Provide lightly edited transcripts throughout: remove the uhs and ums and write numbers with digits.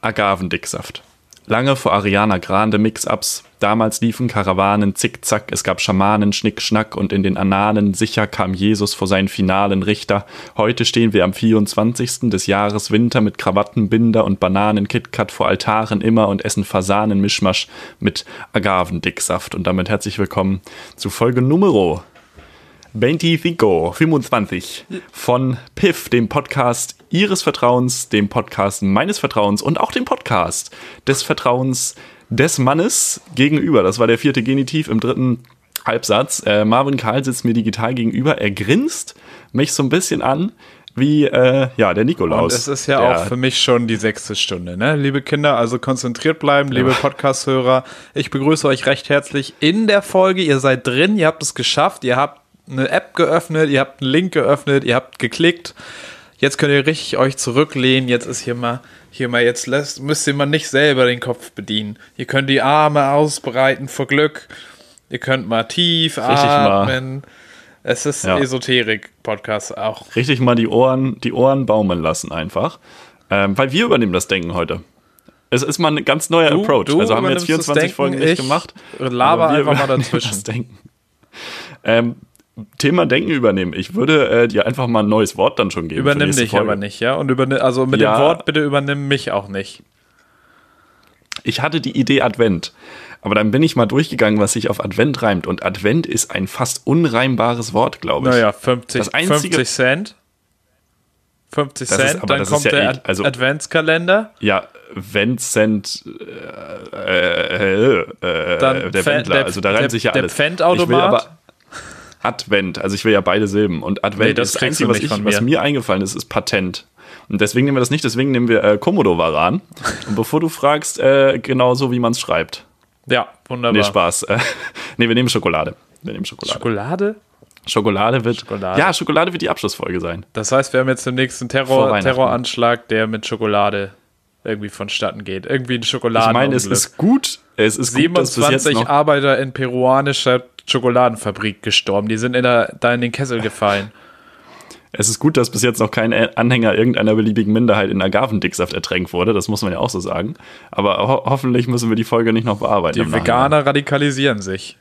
Agavendicksaft. Lange vor Ariana Grande Mix-Ups, damals liefen Karawanen zickzack, es gab Schamanen Schnick-Schnack und in den Annalen sicher kam Jesus vor seinen finalen Richter. Heute stehen wir am 24. des Jahres Winter mit Krawattenbinder und Bananen-KitKat vor Altaren immer und essen Fasanen-Mischmasch mit Agavendicksaft. Und damit herzlich willkommen zu Folge Numero 25 von Piff, dem Podcast Ihres Vertrauens, dem Podcast meines Vertrauens und auch dem Podcast des Vertrauens des Mannes gegenüber. Das war der 4. Genitiv im 3. Halbsatz. Marvin Karl sitzt mir digital gegenüber. Er grinst mich so ein bisschen an wie der Nikolaus. Und es ist ja auch für mich schon die 6. Stunde, ne? Liebe Kinder, also konzentriert bleiben, liebe Podcast-Hörer. Ich begrüße euch recht herzlich in der Folge. Ihr seid drin, ihr habt es geschafft, ihr habt eine App geöffnet, ihr habt einen Link geöffnet, ihr habt geklickt. Jetzt könnt ihr richtig euch zurücklehnen. Jetzt ist müsst ihr mal nicht selber den Kopf bedienen. Ihr könnt die Arme ausbreiten vor Glück. Ihr könnt mal tief atmen. Es ist Esoterik-Podcast auch. Richtig mal die Ohren baumeln lassen einfach. Weil wir übernehmen das Denken heute. Es ist mal ein ganz neuer Approach. Also haben wir jetzt 24 Folgen nicht gemacht. Laber einfach mal dazwischen. Das Denken. Thema Denken übernehmen. Ich würde dir einfach mal ein neues Wort dann schon geben. Übernimm dich Folge. Aber nicht, ja? Und mit dem Wort bitte übernimm mich auch nicht. Ich hatte die Idee Advent. Aber dann bin ich mal durchgegangen, was sich auf Advent reimt. Und Advent ist ein fast unreimbares Wort, glaube ich. Naja, 50 Cent. 50 Cent, dann kommt der Adventskalender. Ja, Vincent, der Wendler. Also da reimt sich ja alles. Der Pfandautomat. Advent, also ich will ja beide Silben. Und Advent ist das Einzige, was mir eingefallen ist Patent. Und deswegen nehmen wir das nicht, deswegen nehmen wir Komodo-Varan. Und bevor du fragst, genau so, wie man es schreibt. Ja, wunderbar. Nee, Spaß. Wir nehmen Schokolade. Schokolade? Schokolade wird die Abschlussfolge sein. Das heißt, wir haben jetzt den nächsten Terroranschlag, der mit Schokolade irgendwie vonstatten geht. Irgendwie ein Schokoladenunglück. Ich meine, es ist gut, 27 Arbeiter in peruanischer Schokoladenfabrik gestorben. Die sind da in den Kessel gefallen. Es ist gut, dass bis jetzt noch kein Anhänger irgendeiner beliebigen Minderheit in Agavendicksaft ertränkt wurde. Das muss man ja auch so sagen. Aber hoffentlich müssen wir die Folge nicht noch bearbeiten. Die Veganer radikalisieren sich.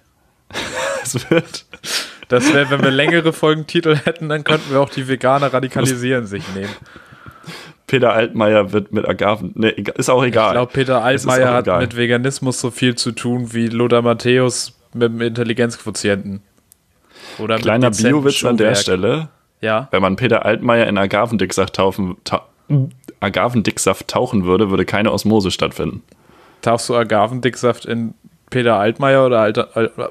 Das wäre, wenn wir längere Folgentitel hätten, dann könnten wir auch die Veganer radikalisieren sich nehmen. Peter Altmaier wird mit ist auch egal. Ich glaube, Peter Altmaier hat mit Veganismus so viel zu tun wie Lothar Matthäus mit dem Intelligenzquotienten. Oder kleiner Bio-Witz an der Stelle. Ja. Wenn man Peter Altmaier in Agavendicksaft tauchen würde keine Osmose stattfinden. Tauchst du Agavendicksaft in Peter Altmaier oder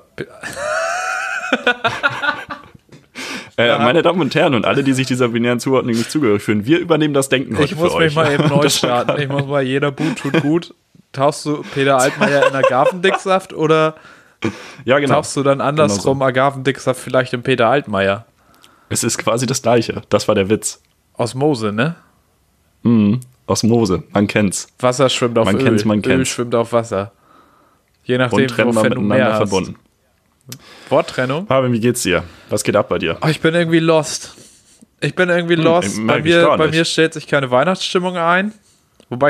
meine Damen und Herren und alle, die sich dieser binären Zuordnung nicht zugehörig fühlen, wir übernehmen das Denken heute für euch. Ich muss mich mal eben neu starten. Jeder Boot tut gut. Tauchst du Peter Altmaier in Agavendicksaft oder tauchst du dann andersrum Agavendicksaft vielleicht in Peter Altmaier? Es ist quasi das Gleiche. Das war der Witz. Osmose, ne? Osmose, man kennt's. Wasser schwimmt auf Öl. Man kennt's. Öl schwimmt auf Wasser. Je nachdem, wofür du mehr hast. Verbunden. Worttrennung? Fabian, wie geht's dir? Was geht ab bei dir? Ich bin irgendwie lost. Bei mir stellt sich keine Weihnachtsstimmung ein. Wobei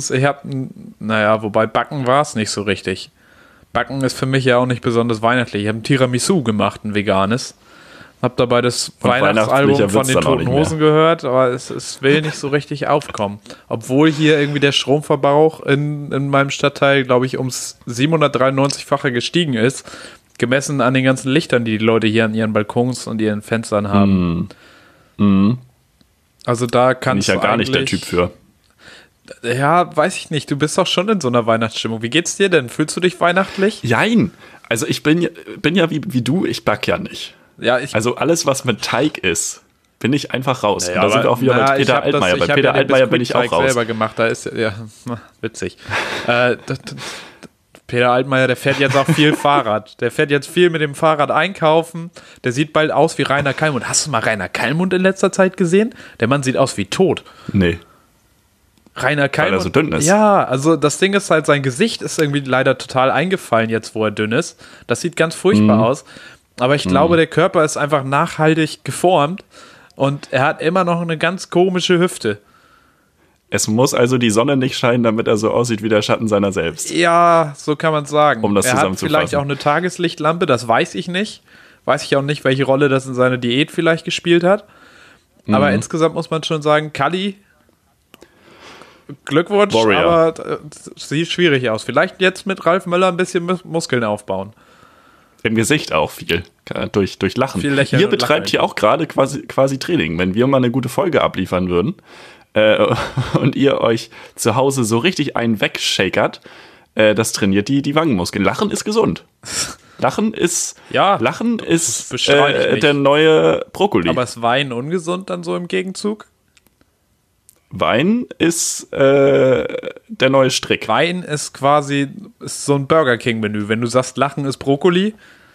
Backen war es nicht so richtig. Backen ist für mich ja auch nicht besonders weihnachtlich. Ich habe ein Tiramisu gemacht, ein veganes. Hab dabei das Weihnachtsalbum von den Toten Hosen gehört, aber es will nicht so richtig aufkommen. Obwohl hier irgendwie der Stromverbrauch in meinem Stadtteil, glaube ich, ums 793-fache gestiegen ist. Gemessen an den ganzen Lichtern, die Leute hier an ihren Balkons und ihren Fenstern haben. Also da kannst du ja gar nicht der Typ für. Ja, weiß ich nicht. Du bist doch schon in so einer Weihnachtsstimmung. Wie geht's dir denn? Fühlst du dich weihnachtlich? Jein. Also ich bin ja wie du, ich back ja nicht. Ja, also alles, was mit Teig ist, bin ich einfach raus. Und da sind wir auch wieder bei Peter Altmaier. Bei Peter Altmaier bin ich auch raus. Selber gemacht. Da ist witzig. Peter Altmaier, der fährt jetzt auch viel Fahrrad. Der fährt jetzt viel mit dem Fahrrad einkaufen. Der sieht bald aus wie Rainer Kallmund. Hast du mal Rainer Kallmund in letzter Zeit gesehen? Der Mann sieht aus wie tot. Nee. Rainer Kallmund. Weil er so dünn ist. Ja, also das Ding ist halt, sein Gesicht ist irgendwie leider total eingefallen jetzt, wo er dünn ist. Das sieht ganz furchtbar aus. Aber ich glaube, der Körper ist einfach nachhaltig geformt und er hat immer noch eine ganz komische Hüfte. Es muss also die Sonne nicht scheinen, damit er so aussieht wie der Schatten seiner selbst. Ja, so kann man sagen. Um das er hat zusammenzufassen. vielleicht auch eine Tageslichtlampe, das weiß ich nicht. Weiß ich auch nicht, welche Rolle das in seiner Diät vielleicht gespielt hat. Aber insgesamt muss man schon sagen, Kalli, Glückwunsch, Warrior. aber sieht schwierig aus. Vielleicht jetzt mit Ralf Möller ein bisschen Muskeln aufbauen. Im Gesicht auch viel, durch Lachen. Viel Lächeln Ihr und betreibt Lachen. hier auch gerade quasi Training. Wenn wir mal eine gute Folge abliefern würden und ihr euch zu Hause so richtig einen wegshakert, das trainiert die Wangenmuskeln. Lachen ist gesund. Lachen ist bestreite ich nicht. der neue Brokkoli. Aber ist Wein ungesund dann so im Gegenzug? Wein ist der neue Strick. Wein ist quasi so ein Burger King-Menü. Wenn du sagst, Lachen ist Brokkoli,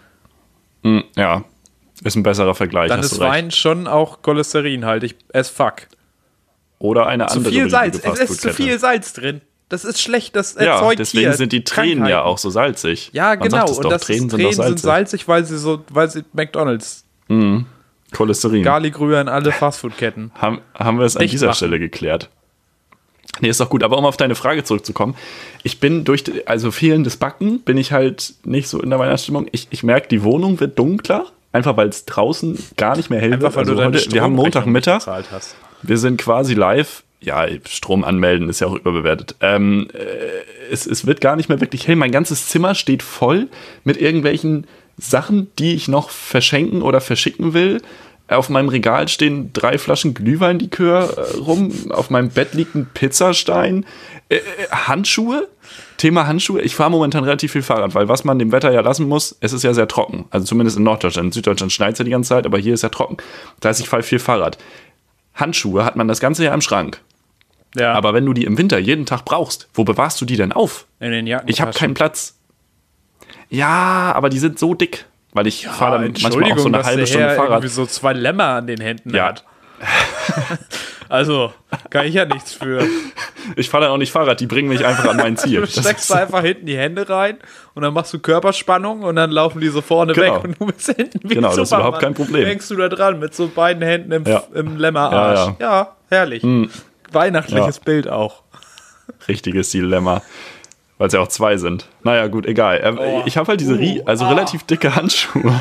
Ja, ist ein besserer Vergleich. dann hast ist du recht. Wein schon auch cholesterinhaltig as fuck. Oder eine Zu andere viel Salz. beliebige Es ist zu Fastfood-Kette. viel Salz drin. Das ist schlecht, das Ja, erzeugt deswegen hier sind die Tränen ja Krankheiten. auch so salzig. Ja, Man genau. sagt es Und doch, das Tränen Tränen sind doch sind salzig, weil sie McDonalds Cholesterin. Garlic-Rühr in alle Fastfood-Ketten. Haben wir es an Dicht dieser machen. Stelle geklärt. Nee, ist doch gut. Aber um auf deine Frage zurückzukommen, ich bin also fehlendes Backen, bin ich halt nicht so in der Weihnachtsstimmung. Ich merke, die Wohnung wird dunkler, einfach weil es draußen gar nicht mehr hell Einfach wird. weil du deine wir haben Montagmittag, bezahlt hast. wir sind quasi live. Ja, Strom anmelden ist ja auch überbewertet. Es wird gar nicht mehr wirklich hell. Mein ganzes Zimmer steht voll mit irgendwelchen Sachen, die ich noch verschenken oder verschicken will. Auf meinem Regal stehen 3 Flaschen Glühweinlikör rum. Auf meinem Bett liegt ein Pizzastein. Handschuhe? Thema Handschuhe. Ich fahre momentan relativ viel Fahrrad, weil was man dem Wetter ja lassen muss, es ist ja sehr trocken. Also zumindest in Norddeutschland. In Süddeutschland schneit es ja die ganze Zeit, aber hier ist ja trocken. Das heißt, ich fahre viel Fahrrad. Handschuhe hat man das ganze Jahr im Schrank. Ja, Aber wenn du die im Winter jeden Tag brauchst, wo bewahrst du die denn auf? in den Jacken. Ich habe keinen Platz. Ja, aber die sind so dick, weil ich fahre dann manchmal auch so eine halbe Stunde Fahrrad. irgendwie so 2 Lämmer an den Händen Ja. hat. Also, kann ich ja nichts für. Ich fahre dann auch nicht Fahrrad, die bringen mich einfach an mein Ziel. Du steckst da einfach hinten die Hände rein und dann machst du Körperspannung und dann laufen die so vorne Genau. weg und du bist hinten wie Genau, das ist Superman. überhaupt kein Problem. Hängst du da dran mit so beiden Händen im Ja, Lämmerarsch. Ja, herrlich. Weihnachtliches Bild auch. Richtiges Dilemma. Weil es ja auch 2 sind. Naja, gut, egal. Ich habe halt diese relativ dicke Handschuhe.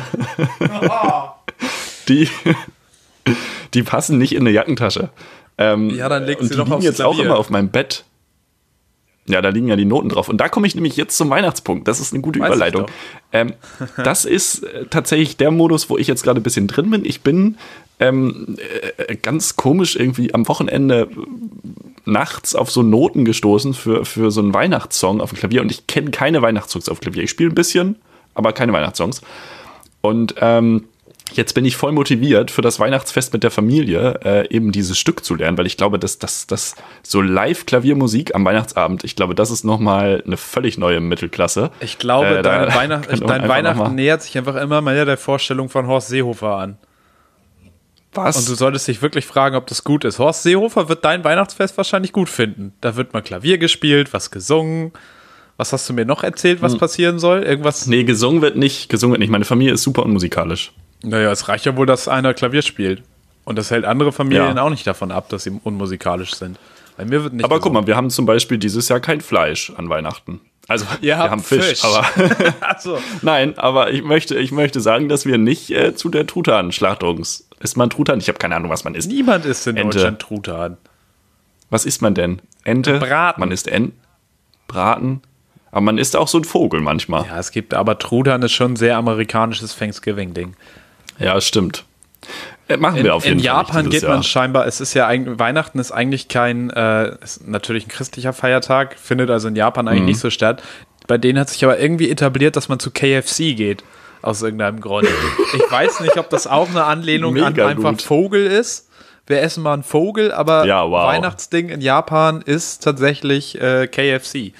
Die passen nicht in eine Jackentasche. Ja, dann legst und du die doch liegen aufs jetzt auch Klavier. immer auf meinem Bett. Ja, da liegen ja die Noten drauf. Und da komme ich nämlich jetzt zum Weihnachtspunkt. Das ist eine gute Weiß ich Überleitung. Das ist tatsächlich der Modus, wo ich jetzt gerade ein bisschen drin bin. Ich bin ganz komisch irgendwie am Wochenende nachts auf so Noten gestoßen für so einen Weihnachtssong auf dem Klavier. Und ich kenne keine Weihnachtssongs auf dem Klavier. Ich spiele ein bisschen, aber keine Weihnachtssongs. Und jetzt bin ich voll motiviert für das Weihnachtsfest mit der Familie, eben dieses Stück zu lernen, weil ich glaube, dass so Live-Klaviermusik am Weihnachtsabend, ich glaube, das ist nochmal eine völlig neue Mittelklasse. Ich glaube, Da dein können wir einfach noch mal- Weihnachten nähert sich einfach immer mehr der Vorstellung von Horst Seehofer an. Was? Und du solltest dich wirklich fragen, ob das gut ist. Horst Seehofer wird dein Weihnachtsfest wahrscheinlich gut finden. Da wird mal Klavier gespielt, was gesungen. Was hast du mir noch erzählt, was passieren soll? Irgendwas? Nee, gesungen wird nicht. Meine Familie ist super unmusikalisch. Naja, es reicht ja wohl, dass einer Klavier spielt. Und das hält andere Familien Ja. auch nicht davon ab, dass sie unmusikalisch sind. Bei mir wird nicht Aber guck gesungen. mal, wir haben zum Beispiel dieses Jahr kein Fleisch an Weihnachten. Also, Ihr wir habt haben Fisch, Fisch. aber Achso. nein, aber ich möchte sagen, dass wir nicht zu der Truthahn-Schlachtung. Ist man Truthahn? Ich habe keine Ahnung, was man isst. Niemand isst in Ente. Deutschland Truthahn. Was isst man denn? Ente? Braten. Man isst Braten. Aber man isst auch so einen Vogel manchmal. Ja, es gibt, aber Truthahn ist schon ein sehr amerikanisches Thanksgiving-Ding. Ja, stimmt. Machen wir auf jeden In Fall. Japan nicht geht dieses man Jahr. scheinbar, es ist ja eigentlich, Weihnachten ist eigentlich kein, ist natürlich ein christlicher Feiertag, findet also in Japan eigentlich nicht so statt. Bei denen hat sich aber irgendwie etabliert, dass man zu KFC geht, aus irgendeinem Grund. Ich weiß nicht, ob das auch eine Anlehnung an Mega einfach gut. Vogel ist. Wir essen mal einen Vogel, aber Ja, wow. Weihnachtsding in Japan ist tatsächlich KFC.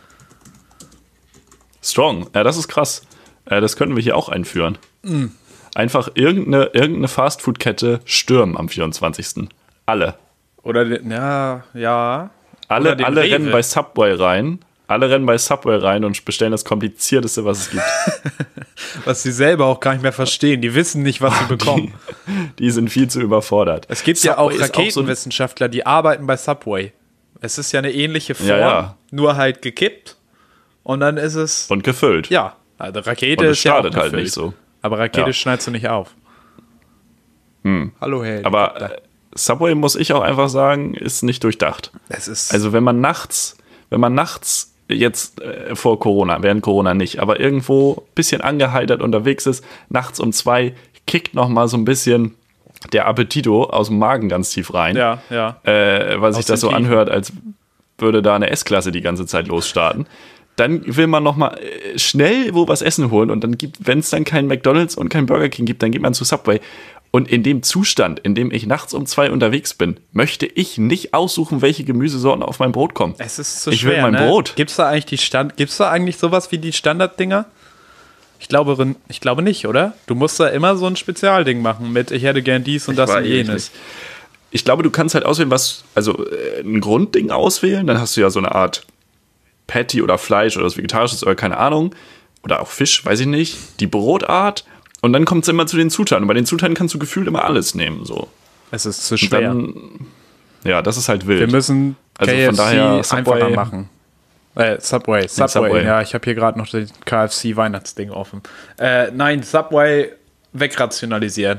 Strong. Ja, das ist krass. Das könnten wir hier auch einführen. Einfach irgendeine Fastfood-Kette stürmen am 24. Alle. Oder, ja. Alle Oder den rennen Rewe. bei Subway rein. Alle rennen bei Subway rein und bestellen das Komplizierteste, was es gibt. Was sie selber auch gar nicht mehr verstehen. Die wissen nicht, was sie bekommen. Die sind viel zu überfordert. Es gibt ja auch Subway ist so ein- Raketenwissenschaftler, die arbeiten bei Subway. Es ist ja eine ähnliche Form, Ja. nur halt gekippt. Und dann ist es... Und gefüllt. Ja, also Rakete Und es ist ja auch startet halt gefüllt. nicht so. Aber Rakete Ja. schneidest du nicht auf. Hallo, Herr. Aber Subway, muss ich auch einfach sagen, ist nicht durchdacht. es ist... Also wenn man nachts jetzt vor Corona, während Corona nicht, aber irgendwo ein bisschen angeheitert unterwegs ist, nachts um 2 kickt noch mal so ein bisschen der Appetito aus dem Magen ganz tief rein. ja. Weil sich Aus das so den Tiefen. anhört, als würde da eine S-Klasse die ganze Zeit losstarten. Dann will man noch mal schnell wo was essen holen und dann wenn es dann keinen McDonald's und keinen Burger King gibt, dann geht man zu Subway. Und in dem Zustand, in dem ich nachts um 2 unterwegs bin, möchte ich nicht aussuchen, welche Gemüsesorten auf mein Brot kommen. Es ist zu Ich schwer, will mein ne? Brot. Gibt's da eigentlich sowas wie die Standarddinger? Ich glaube nicht, oder? Du musst da immer so ein Spezialding machen mit ich hätte gern dies und das und jenes. Ich glaube, du kannst halt auswählen, ein Grundding auswählen, dann hast du ja so eine Art Patty oder Fleisch oder was Vegetarisches oder keine Ahnung. Oder auch Fisch, weiß ich nicht. Die Brotart. Und dann kommt es immer zu den Zutaten. Und bei den Zutaten kannst du gefühlt immer alles nehmen. So. Es ist zu schwer. Ja, das ist halt wild. Wir müssen Also KFC von daher Subway- einfacher machen. Subway. Subway. Ja, ich habe hier gerade noch das KFC-Weihnachtsding offen. Nein, Subway wegrationalisieren.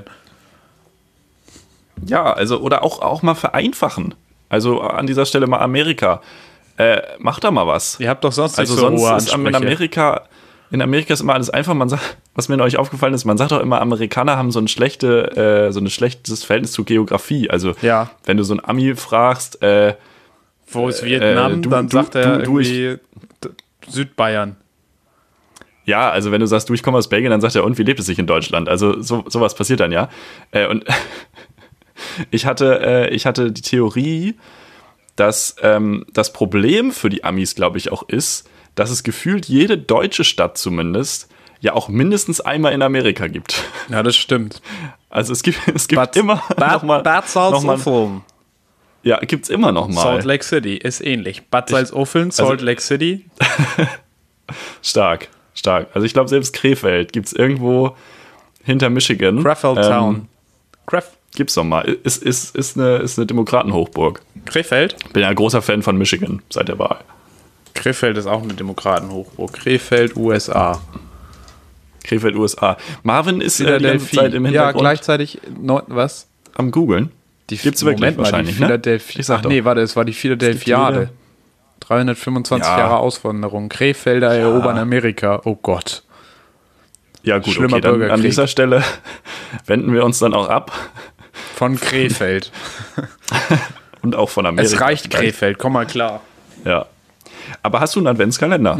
Ja, also, oder auch mal vereinfachen. Also an dieser Stelle mal Amerika. Macht da mal was. Ihr habt doch sonst nicht Also so sonst hohe ist Ansprüche. in Amerika ist immer alles einfach. Was mir neulich aufgefallen ist, man sagt auch immer, Amerikaner haben so ein schlechtes Verhältnis zu Geografie. Also Ja. wenn du so einen Ami fragst, Wo ist Vietnam? Dann sagt er irgendwie Südbayern. ja, also wenn du sagst, ich komme aus Belgien, dann sagt er, und wie lebt es sich in Deutschland? Also sowas passiert dann ja. Und ich hatte die Theorie, dass das Problem für die Amis, glaube ich, auch ist, dass es gefühlt jede deutsche Stadt zumindest ja auch mindestens einmal in Amerika gibt. Ja, das stimmt. Also es gibt immer nochmal. Bad Salzuflen. Ja, gibt's immer noch mal. Salt Lake City ist ähnlich. Bad Salzuflen, Salt Lake City. Stark. Also ich glaube, selbst Krefeld gibt's irgendwo hinter Michigan. Crefeld Town. Gibt's doch mal. Ist eine Demokratenhochburg. Krefeld? Bin ja ein großer Fan von Michigan seit der Wahl. Krefeld ist auch eine Demokratenhochburg. Krefeld, USA. Krefeld, USA. Marvin ist die ganze Zeit im Hintergrund Ja, gleichzeitig, was? am Googeln. Gibt's wirklich wahrscheinlich, ne? Ich sag doch. Nee, warte, es war die Philadelphiade. 325 Ja. Jahre Auswanderung. Krefelder erobern Amerika. Oh Gott. Ja gut, Schlimmer okay, dann Bürgerkrieg. an dieser Stelle wenden wir uns dann auch ab. Von Krefeld. Und auch von Amerika. Es reicht Krefeld, komm mal klar. Ja. Aber hast du einen Adventskalender?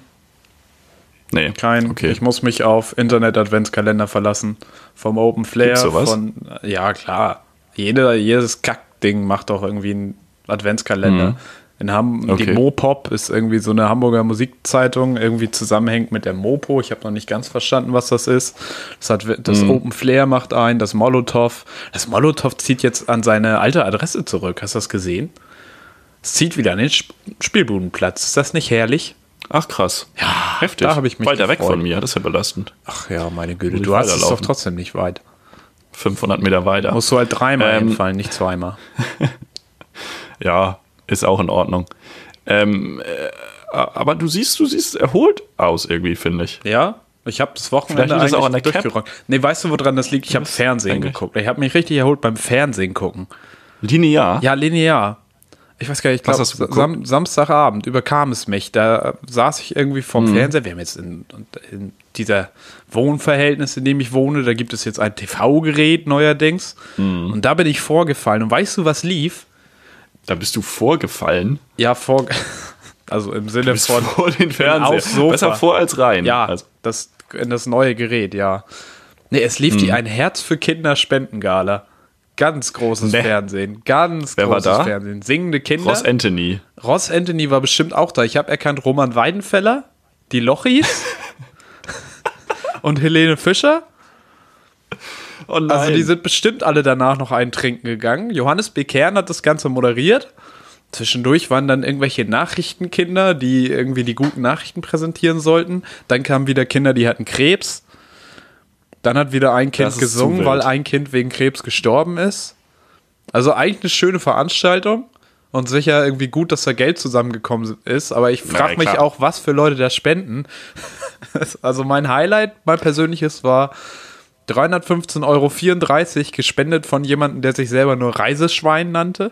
Nee. Kein. Okay. Ich muss mich auf Internet-Adventskalender verlassen. Vom Open Flair. Gibt's sowas? Ja, klar. Jedes Kackding macht doch irgendwie einen Adventskalender. Die Okay. Mopop ist irgendwie so eine Hamburger Musikzeitung, irgendwie zusammenhängt mit der Mopo. Ich habe noch nicht ganz verstanden, was das ist. Das Open Flair macht ein, das Molotow. Das Molotow zieht jetzt an seine alte Adresse zurück. Hast du das gesehen? Es zieht wieder an den Spielbudenplatz. Ist das nicht herrlich? Ach krass. Ja, Heftig. da habe ich mich weiter weg gefreut. von mir, das ist ja belastend. Ach ja, meine Güte. Muss ich Du hast es doch weiterlaufen. trotzdem nicht weit. 500 Meter weiter. Musst du halt dreimal hinfallen, nicht zweimal. Ja, ist auch in Ordnung. Aber du siehst erholt aus irgendwie, finde ich. Ja, ich habe das Wochenende Vielleicht liegt das auch an der Cap. durchgerockt. Nee, weißt du, woran das liegt? Ich habe Fernsehen eigentlich? geguckt. Ich habe mich richtig erholt beim Fernsehen gucken. Linear? Ja, linear. Ich weiß gar nicht, ich Was glaube, hast du geguckt? Samstagabend überkam es mich. Da saß ich irgendwie vorm Fernseher. Wir haben jetzt in dieser Wohnverhältnis, in dem ich wohne, da gibt es jetzt ein TV-Gerät neuerdings. Und da bin ich vorgefallen. Und weißt du, was lief? Da bist du vorgefallen. Ja, also im Sinne Bist von vor den Fernseher. aufs Sofa. Besser vor als rein. Ja, Also, in das neue Gerät, ja. Nee, es lief die Ein Herz für Kinder Spendengala. Ganz großes Nee. Fernsehen. Ganz Wer war großes da? Fernsehen. Singende Kinder. Ross Anthony. Ross Anthony war bestimmt auch da. Ich habe erkannt Roman Weidenfeller, die Lochis und Helene Fischer. Oh nein. Also die sind bestimmt alle danach noch einen trinken gegangen. Johannes B. Kern hat das Ganze moderiert. Zwischendurch waren dann irgendwelche Nachrichtenkinder, die irgendwie die guten Nachrichten präsentieren sollten. Dann kamen wieder Kinder, die hatten Krebs. Dann hat wieder ein Kind Das ist gesungen, zu weil wild. ein Kind wegen Krebs gestorben ist. Also eigentlich eine schöne Veranstaltung. und sicher irgendwie gut, dass da Geld zusammengekommen ist, aber ich frage mich auch, was für Leute da spenden. Also mein Highlight, mein persönliches, war 315,34 € gespendet von jemandem, der sich selber nur Reiseschwein nannte.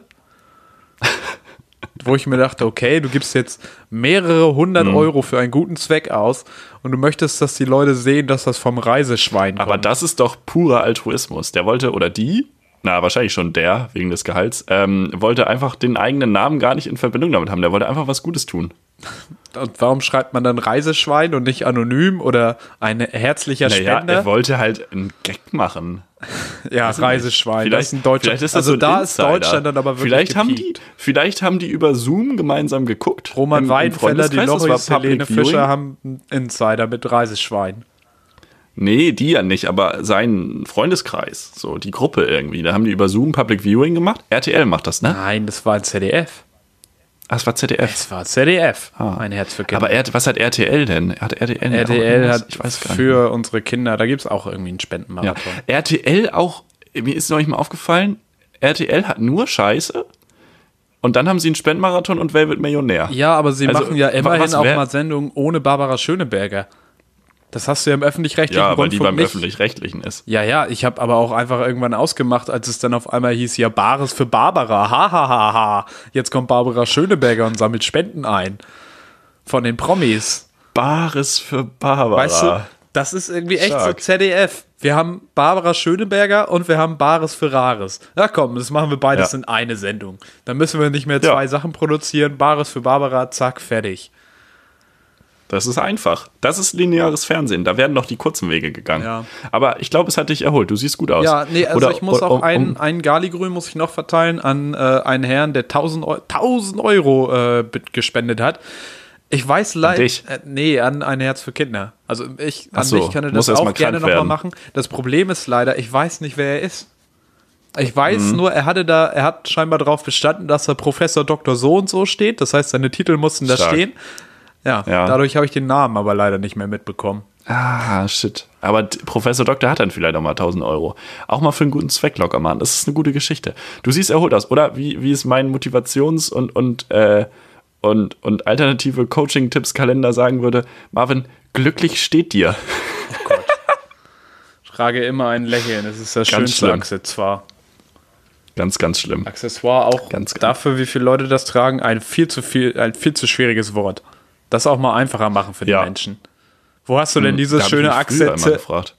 Wo ich mir dachte, okay, du gibst jetzt mehrere 100 € für einen guten Zweck aus und du möchtest, dass die Leute sehen, dass das vom Reiseschwein kommt. Aber das ist doch purer Altruismus. Der wollte, oder die, wahrscheinlich schon der, wegen des Gehalts, wollte einfach den eigenen Namen gar nicht in Verbindung damit haben. Der wollte einfach was Gutes tun. Und warum schreibt man dann Reiseschwein und nicht anonym oder ein herzlicher Spender? Er wollte halt einen Gag machen. Ja, Reiseschwein. Vielleicht, ist ein deutscher. Vielleicht ist das also so ein da Insider. Ist Deutschland dann aber wirklich vielleicht haben die über Zoom gemeinsam geguckt. Roman Weidenfeller, die Loris, Helene Viewing. Fischer haben einen Insider mit Reiseschwein. Nee, die ja nicht, aber sein Freundeskreis, so die Gruppe irgendwie. Da haben die über Zoom Public Viewing gemacht. RTL macht das, ne? Nein, das war ein ZDF. Ah, es war ZDF. Es war ZDF. Ein Herz für Kinder. Aber was hat RTL denn? RTL hat für unsere Kinder, da gibt es auch irgendwie einen Spendenmarathon. Ja. RTL auch, mir ist noch nicht mal aufgefallen, RTL hat nur Scheiße und dann haben sie einen Spendenmarathon und Wer wird Millionär? Ja, aber sie machen ja immerhin auch mal Sendungen ohne Barbara Schöneberger. Das hast du ja im öffentlich-rechtlichen Rundfunk. Ja, weil die beim nicht. Öffentlich-Rechtlichen ist. Ja, ich habe aber auch einfach irgendwann ausgemacht, als es dann auf einmal hieß, ja, Bares für Barbara, ha. Jetzt kommt Barbara Schöneberger und sammelt Spenden ein. Von den Promis. Bares für Barbara. Weißt du, das ist irgendwie echt so ZDF. Wir haben Barbara Schöneberger und wir haben Bares für Rares. Ja komm, das machen wir beides in eine Sendung. Dann müssen wir nicht mehr zwei Sachen produzieren. Bares für Barbara, zack, fertig. Das ist einfach. Das ist lineares Fernsehen. Da werden noch die kurzen Wege gegangen. Ja. Aber ich glaube, es hat dich erholt. Du siehst gut aus. Ja, nee, also ich muss auch einen Galigrün muss ich noch verteilen an einen Herrn, der 1000 Euro gespendet hat. Ich weiß leider. An ein Herz für Kinder. Also ich könnte das auch gerne nochmal machen. Das Problem ist leider, ich weiß nicht, wer er ist. Ich weiß nur, er hat scheinbar darauf bestanden, dass er Professor Dr. So und so steht. Das heißt, seine Titel mussten da stehen. Ja, dadurch habe ich den Namen aber leider nicht mehr mitbekommen. Ah, shit. Aber Professor Doktor hat dann vielleicht auch mal 1000 Euro. Auch mal für einen guten Zweck locker machen. Das ist eine gute Geschichte. Du siehst erholt aus, oder? Wie es mein Motivations- und alternative Coaching-Tipps-Kalender sagen würde, Marvin, glücklich steht dir. Oh Gott. Trage immer ein Lächeln. Das ist das schönste Accessoire. Ganz, ganz schlimm. Accessoire auch dafür, wie viele Leute das tragen, ein viel zu schwieriges Wort. Das auch mal einfacher machen für die Menschen. Wo hast du denn dieses schöne Accessoire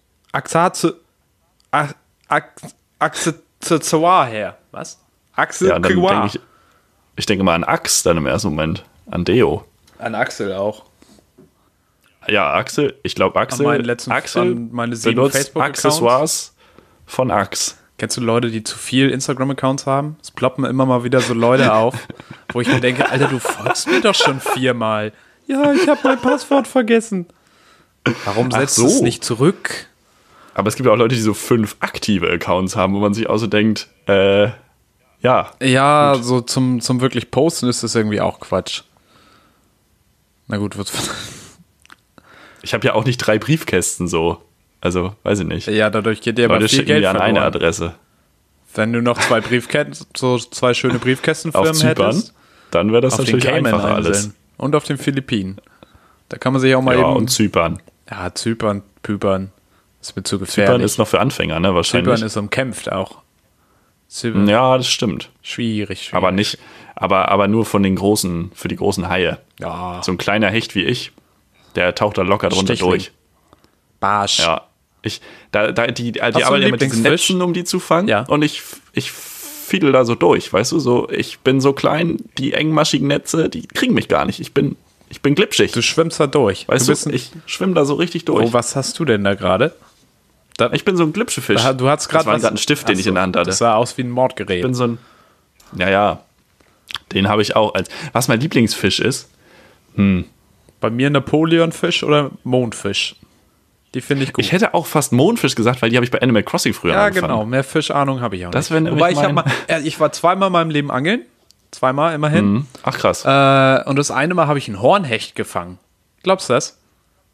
her? Was? Accessoire. Ich denke mal an Axe dann im ersten Moment. An Deo. An Axel auch. Ja, Axel. Ich glaube, Axel meine 7 Facebook-Accounts. Accessoires von Axe. Kennst du Leute, die zu viel Instagram-Accounts haben? Es ploppen immer mal wieder so Leute auf, wo ich mir denke, Alter, du folgst mir doch schon 4-mal. Ja, ich habe mein Passwort vergessen. Warum setzt du es nicht zurück? Aber es gibt ja auch Leute, die so 5 aktive Accounts haben, wo man sich auch so denkt, ja. Ja, gut. So zum wirklich Posten ist das irgendwie auch Quatsch. Na gut, ich habe ja auch nicht 3 Briefkästen so. Also, weiß ich nicht. Ja, dadurch geht dir aber Leute viel Geld an eine Adresse. Wenn du noch 2 Briefkästen, so 2 schöne Briefkästenfirmen hättest, dann wäre das natürlich einfacher alles. Und auf den Philippinen. Da kann man sich auch mal eben... Ja, und Zypern. Ja, Zypern. Ist mir zu gefährlich. Zypern ist noch für Anfänger, ne, wahrscheinlich. Zypern ist umkämpft auch. Zypern. Ja, das stimmt. Schwierig. Aber nicht, aber nur für die großen Haie. Ja. So ein kleiner Hecht wie ich, der taucht da locker drunter durch. Barsch. Ja. Die arbeiten ja mit diesen Netzen, um die zu fangen. Ja. Und ich fiedel da so durch, weißt du? So, ich bin so klein, die engmaschigen Netze, die kriegen mich gar nicht. Ich bin glitschig. Du schwimmst da durch. Weißt du, ich schwimme da so richtig durch. Oh, was hast du denn da gerade? Ich bin so ein Glitschefisch. Du hast gerade einen Stift, den ich in der Hand hatte. Das sah aus wie ein Mordgerät. Ich bin so ein... Ja. Den habe ich auch als... Was mein Lieblingsfisch ist? Bei mir Napoleonfisch oder Mondfisch. Die finde ich gut. Ich hätte auch fast Mondfisch gesagt, weil die habe ich bei Animal Crossing früher angefangen. Ja, genau. Mehr Fischahnung habe ich auch nicht. Wobei ich war 2-mal in meinem Leben angeln. 2-mal immerhin. Ach, krass. Und das eine Mal habe ich einen Hornhecht gefangen. Glaubst du das?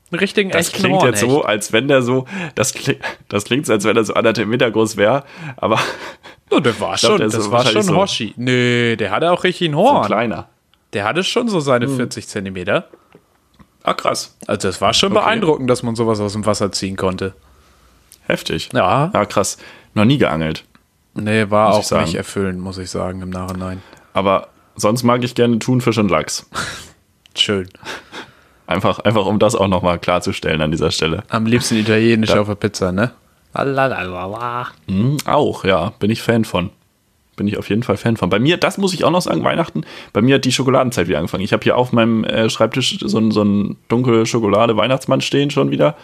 Einen richtigen, Das echten klingt jetzt Hornhecht. so, als wenn der so, das klingt so, als wenn er so 1,5 Meter groß wäre, aber Oh, der war glaub, schon, der ist das so war schon wahrscheinlich so- Hoshi. Nö, der hatte auch richtig ein so Horn. kleiner. Der hatte schon so seine 40 Zentimeter. Ah, krass. Also das war schon beeindruckend, dass man sowas aus dem Wasser ziehen konnte. Heftig. Ja. Ja, krass. Noch nie geangelt. Nee, war Muss ich auch sagen. nicht erfüllend, muss ich sagen, im Nachhinein. Aber sonst mag ich gerne Thunfisch und Lachs. Schön. Einfach um das auch nochmal klarzustellen an dieser Stelle. Am liebsten italienisch auf der Pizza, ne? Lalalala. Auch, ja, bin ich Fan von. Bin ich auf jeden Fall Fan von. Bei mir, das muss ich auch noch sagen, Weihnachten, bei mir hat die Schokoladenzeit wieder angefangen. Ich habe hier auf meinem Schreibtisch so ein dunkle Schokolade-Weihnachtsmann stehen schon wieder.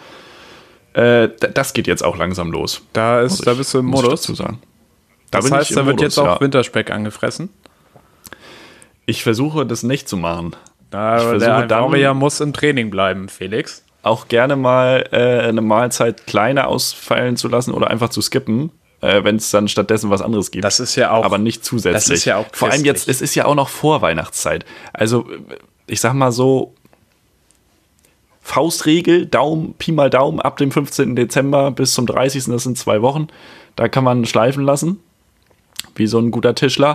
Das geht jetzt auch langsam los. Da bist du im muss ich Modus. dazu sagen. Das bin heißt, ich da im wird Modus, jetzt auch ja. Winterspeck angefressen. Ich versuche, das nicht zu machen. Aber versuche der dann- Warrior muss im Training bleiben, Felix. Auch gerne mal eine Mahlzeit kleiner ausfallen zu lassen oder einfach zu skippen, wenn es dann stattdessen was anderes gibt. Das ist ja auch. aber nicht zusätzlich. Das ist ja auch Vor allem jetzt, christlich. es ist ja auch noch vor Weihnachtszeit. Also, ich sag mal so, Faustregel, Pi mal Daumen, ab dem 15. Dezember bis zum 30., das sind 2 Wochen. Da kann man schleifen lassen, wie so ein guter Tischler.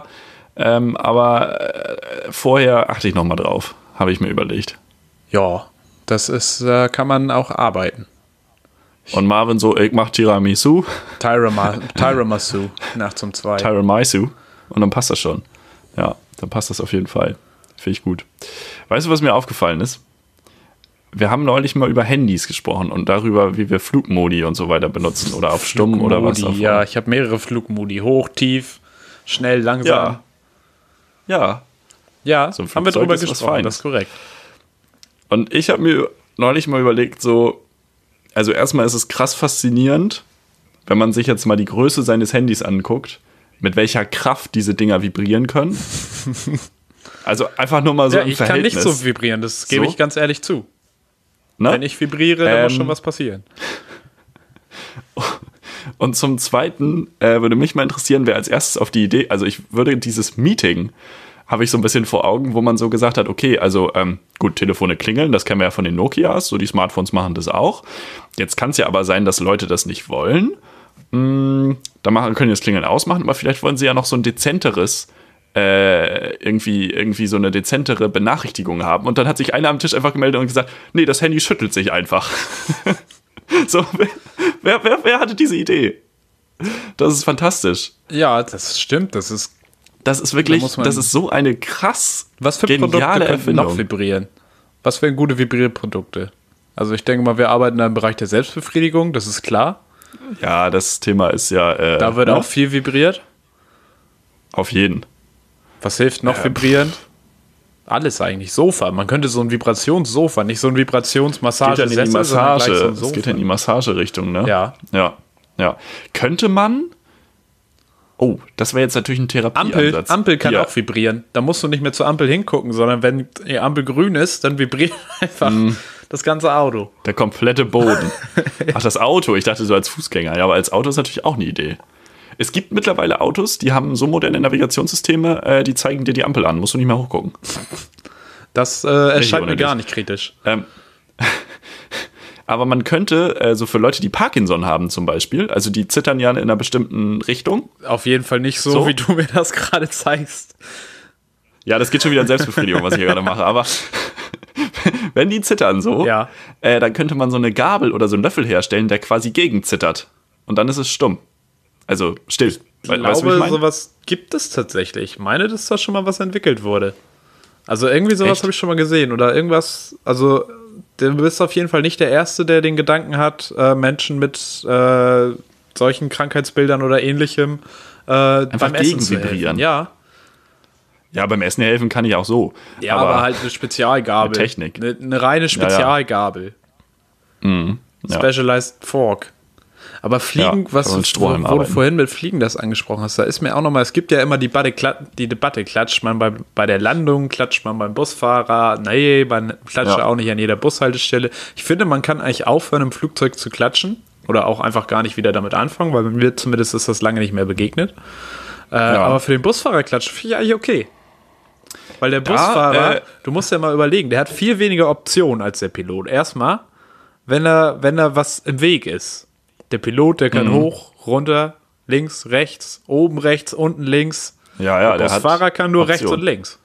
Aber vorher achte ich noch mal drauf, habe ich mir überlegt. Ja, das ist, kann man auch arbeiten. Und Marvin so, ich mach Tiramisu, Tiramisu, nachts um 2. Tiramisu, und dann passt das schon. Ja, dann passt das auf jeden Fall. Finde ich gut. Weißt du, was mir aufgefallen ist? Wir haben neulich mal über Handys gesprochen und darüber, wie wir Flugmodi und so weiter benutzen oder auf Stumm oder was auch immer. Ja, ich habe mehrere Flugmodi. Hoch, tief, schnell, langsam. Ja. Ja, So ein haben wir Flugzeug drüber ist was gesprochen, Feines. das ist korrekt. Und ich habe mir neulich mal überlegt, so, also erstmal ist es krass faszinierend, wenn man sich jetzt mal die Größe seines Handys anguckt, mit welcher Kraft diese Dinger vibrieren können. Also einfach nur mal so Ja, im ich kann Verhältnis. nicht so vibrieren, das gebe So? ich ganz ehrlich zu. Ne? Wenn ich vibriere, dann muss schon was passieren. Und zum Zweiten würde mich mal interessieren, wer als erstes auf die Idee, also ich würde dieses Meeting, habe ich so ein bisschen vor Augen, wo man so gesagt hat, okay, also gut, Telefone klingeln, das kennen wir ja von den Nokias, so die Smartphones machen das auch. Jetzt kann es ja aber sein, dass Leute das nicht wollen. Können die das Klingeln ausmachen, aber vielleicht wollen sie ja noch so ein dezenteres, irgendwie so eine dezentere Benachrichtigung haben. Und dann hat sich einer am Tisch einfach gemeldet und gesagt, nee, das Handy schüttelt sich einfach. So, wer hatte diese Idee? Das ist fantastisch. Ja, das stimmt, das ist. Das ist wirklich, Da muss man- das ist so eine krass Was für Produkte geniale könnten Erfindung. noch vibrieren? Was für gute Vibrierprodukte? Also ich denke mal, wir arbeiten da im Bereich der Selbstbefriedigung, das ist klar. Ja, das Thema ist ja. Da wird auch viel vibriert. Auf jeden. Was hilft noch vibrierend? Alles eigentlich. Sofa. Man könnte so ein Vibrationssofa, nicht so ein Geht Vibrationsmassage dann in die sondern Massage. gleich so ein Es Sofa. geht dann in die Massagerichtung, ne? Ja. Ja. Könnte man. Oh, das wäre jetzt natürlich ein Therapieansatz. Ampel kann Hier. auch vibrieren. Da musst du nicht mehr zur Ampel hingucken, sondern wenn die Ampel grün ist, dann vibriert einfach das ganze Auto. Der komplette Boden. Ach, das Auto. Ich dachte so als Fußgänger. Ja, aber als Auto ist natürlich auch eine Idee. Es gibt mittlerweile Autos, die haben so moderne Navigationssysteme, die zeigen dir die Ampel an. Musst du nicht mehr hochgucken. Das erscheint mir unnötig. gar nicht kritisch. Aber man könnte, so für Leute, die Parkinson haben zum Beispiel, also die zittern ja in einer bestimmten Richtung. Auf jeden Fall nicht so, So? wie du mir das gerade zeigst. Ja, das geht schon wieder in Selbstbefriedigung, was ich hier gerade mache. Aber wenn die zittern so, Ja. dann könnte man so eine Gabel oder so einen Löffel herstellen, der quasi gegenzittert. Und dann ist es stumm. Also still. Ich glaube, sowas gibt es tatsächlich. Ich meine, dass da schon mal was entwickelt wurde. Also irgendwie sowas Echt? habe ich schon mal gesehen. Oder irgendwas, also du bist auf jeden Fall nicht der Erste, der den Gedanken hat, Menschen mit solchen Krankheitsbildern oder ähnlichem beim Essen zu helfen. gegenvibrieren. Ja. Ja, beim Essen helfen kann ich auch so. Ja, aber halt eine Spezialgabel. Mit Technik. Eine reine Spezialgabel. Ja. Specialized Fork. Aber Fliegen, Ja, was kann man mit Strohhalm wo du arbeiten. vorhin mit Fliegen das angesprochen hast, da ist mir auch nochmal, es gibt ja immer die Debatte, klatscht man bei der Landung, klatscht man beim Busfahrer, nee, man klatscht Ja. auch nicht an jeder Bushaltestelle. Ich finde, man kann eigentlich aufhören, im Flugzeug zu klatschen oder auch einfach gar nicht wieder damit anfangen, weil mir zumindest ist das lange nicht mehr begegnet. Aber für den Busfahrer klatschen finde ich eigentlich okay. Weil der Busfahrer, du musst ja mal überlegen, der hat viel weniger Optionen als der Pilot. Erstmal, wenn da was im Weg ist. Der Pilot, der kann hoch, runter, links, rechts, oben rechts, unten links. Ja, der Busfahrer kann nur rechts und links.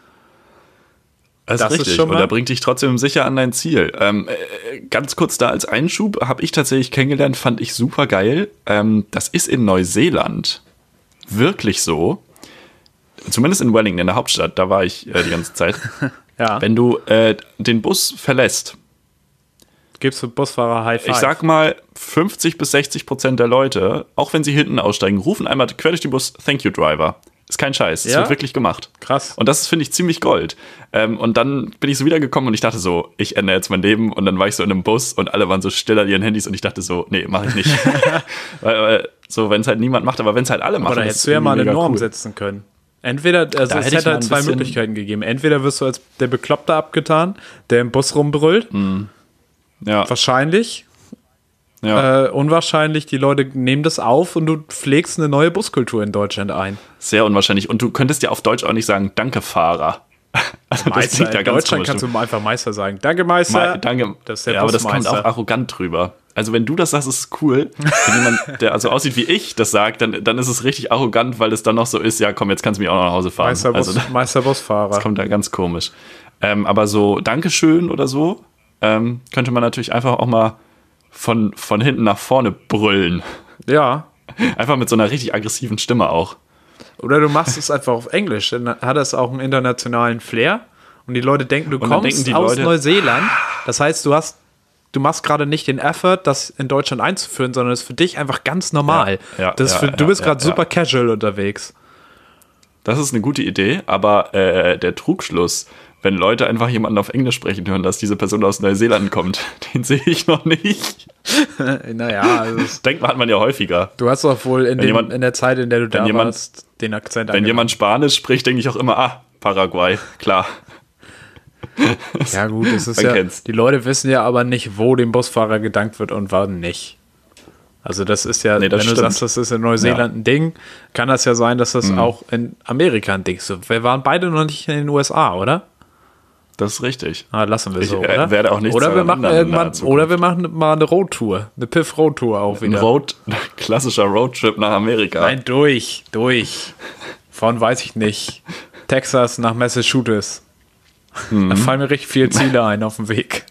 Das ist richtig. Und er bringt dich trotzdem sicher an dein Ziel. Ganz kurz da als Einschub, habe ich tatsächlich kennengelernt, fand ich super geil. Das ist in Neuseeland wirklich so. Zumindest in Wellington, in der Hauptstadt, da war ich die ganze Zeit. Ja. Wenn du den Bus verlässt, gibst du Busfahrer High Five. Ich sag mal, 50-60% der Leute, auch wenn sie hinten aussteigen, rufen einmal quer durch den Bus, Thank you, Driver. Ist kein Scheiß, das wird wirklich gemacht. Krass. Und das finde ich ziemlich Gold. Und dann bin ich so wiedergekommen und ich dachte so, ich ändere jetzt mein Leben. Und dann war ich so in einem Bus und alle waren so still an ihren Handys und ich dachte so, nee, mache ich nicht. weil so, wenn es halt niemand macht, aber wenn es halt alle machen. Oder hättest du ja mal eine Norm setzen können. Entweder, also es hätte halt zwei Möglichkeiten gegeben. Entweder wirst du als der Bekloppte abgetan, der im Bus rumbrüllt. Ja. Wahrscheinlich. Ja. Unwahrscheinlich, die Leute nehmen das auf und du pflegst eine neue Buskultur in Deutschland ein. Sehr unwahrscheinlich. Und du könntest ja auf Deutsch auch nicht sagen, danke, Fahrer. Also Meister, in Deutschland kannst du einfach Meister sagen. Danke, Meister. Danke. Das ist der aber das kommt auch arrogant drüber. Also wenn du das sagst, ist es cool. Wenn jemand, der also aussieht wie ich, das sagt, dann ist es richtig arrogant, weil es dann noch so ist, ja komm, jetzt kannst du mich auch noch nach Hause fahren. Meister Busfahrer. Das kommt da ganz komisch. Aber so Dankeschön oder so, könnte man natürlich einfach auch mal von hinten nach vorne brüllen. Ja. Einfach mit so einer richtig aggressiven Stimme auch. Oder du machst es einfach auf Englisch, dann hat es auch einen internationalen Flair und die Leute denken, du kommst aus Neuseeland. Das heißt, du machst gerade nicht den Effort, das in Deutschland einzuführen, sondern es ist für dich einfach ganz normal. Du bist gerade super casual unterwegs. Das ist eine gute Idee, aber der Trugschluss, wenn Leute einfach jemanden auf Englisch sprechen hören, dass diese Person aus Neuseeland kommt, den sehe ich noch nicht. Naja, also denkt man, hat man ja häufiger. Du hast doch wohl in der Zeit, in der du da warst, den Akzent Wenn jemand Spanisch spricht, denke ich auch immer, Paraguay, klar. Ja gut, das ist die Leute wissen ja aber nicht, wo dem Busfahrer gedankt wird und wann nicht. Also das ist ja, wenn du sagst, das ist in Neuseeland ein Ding, kann das ja sein, dass das auch in Amerika ein Ding ist. Wir waren beide noch nicht in den USA, oder? Das ist richtig. Lassen wir so, oder? Werde auch nichts oder wir machen mal eine Roadtour, eine Piff-Roadtour auch wieder. Klassischer Roadtrip nach Amerika. Nein, durch. Von, weiß ich nicht, Texas nach Massachusetts. Da fallen mir richtig viele Ziele ein auf dem Weg.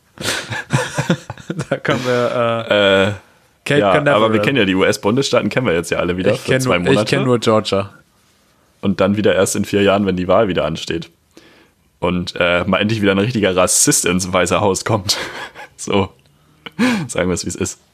Da können wir Cape Canaveral. Aber wir kennen ja die US-Bundesstaaten, kennen wir jetzt ja alle wieder für 2 Monate. Ich kenne nur Georgia. Und dann wieder erst in 4 Jahren, wenn die Wahl wieder ansteht. Und mal endlich wieder ein richtiger Rassist ins Weiße Haus kommt. So, sagen wir es, wie es ist.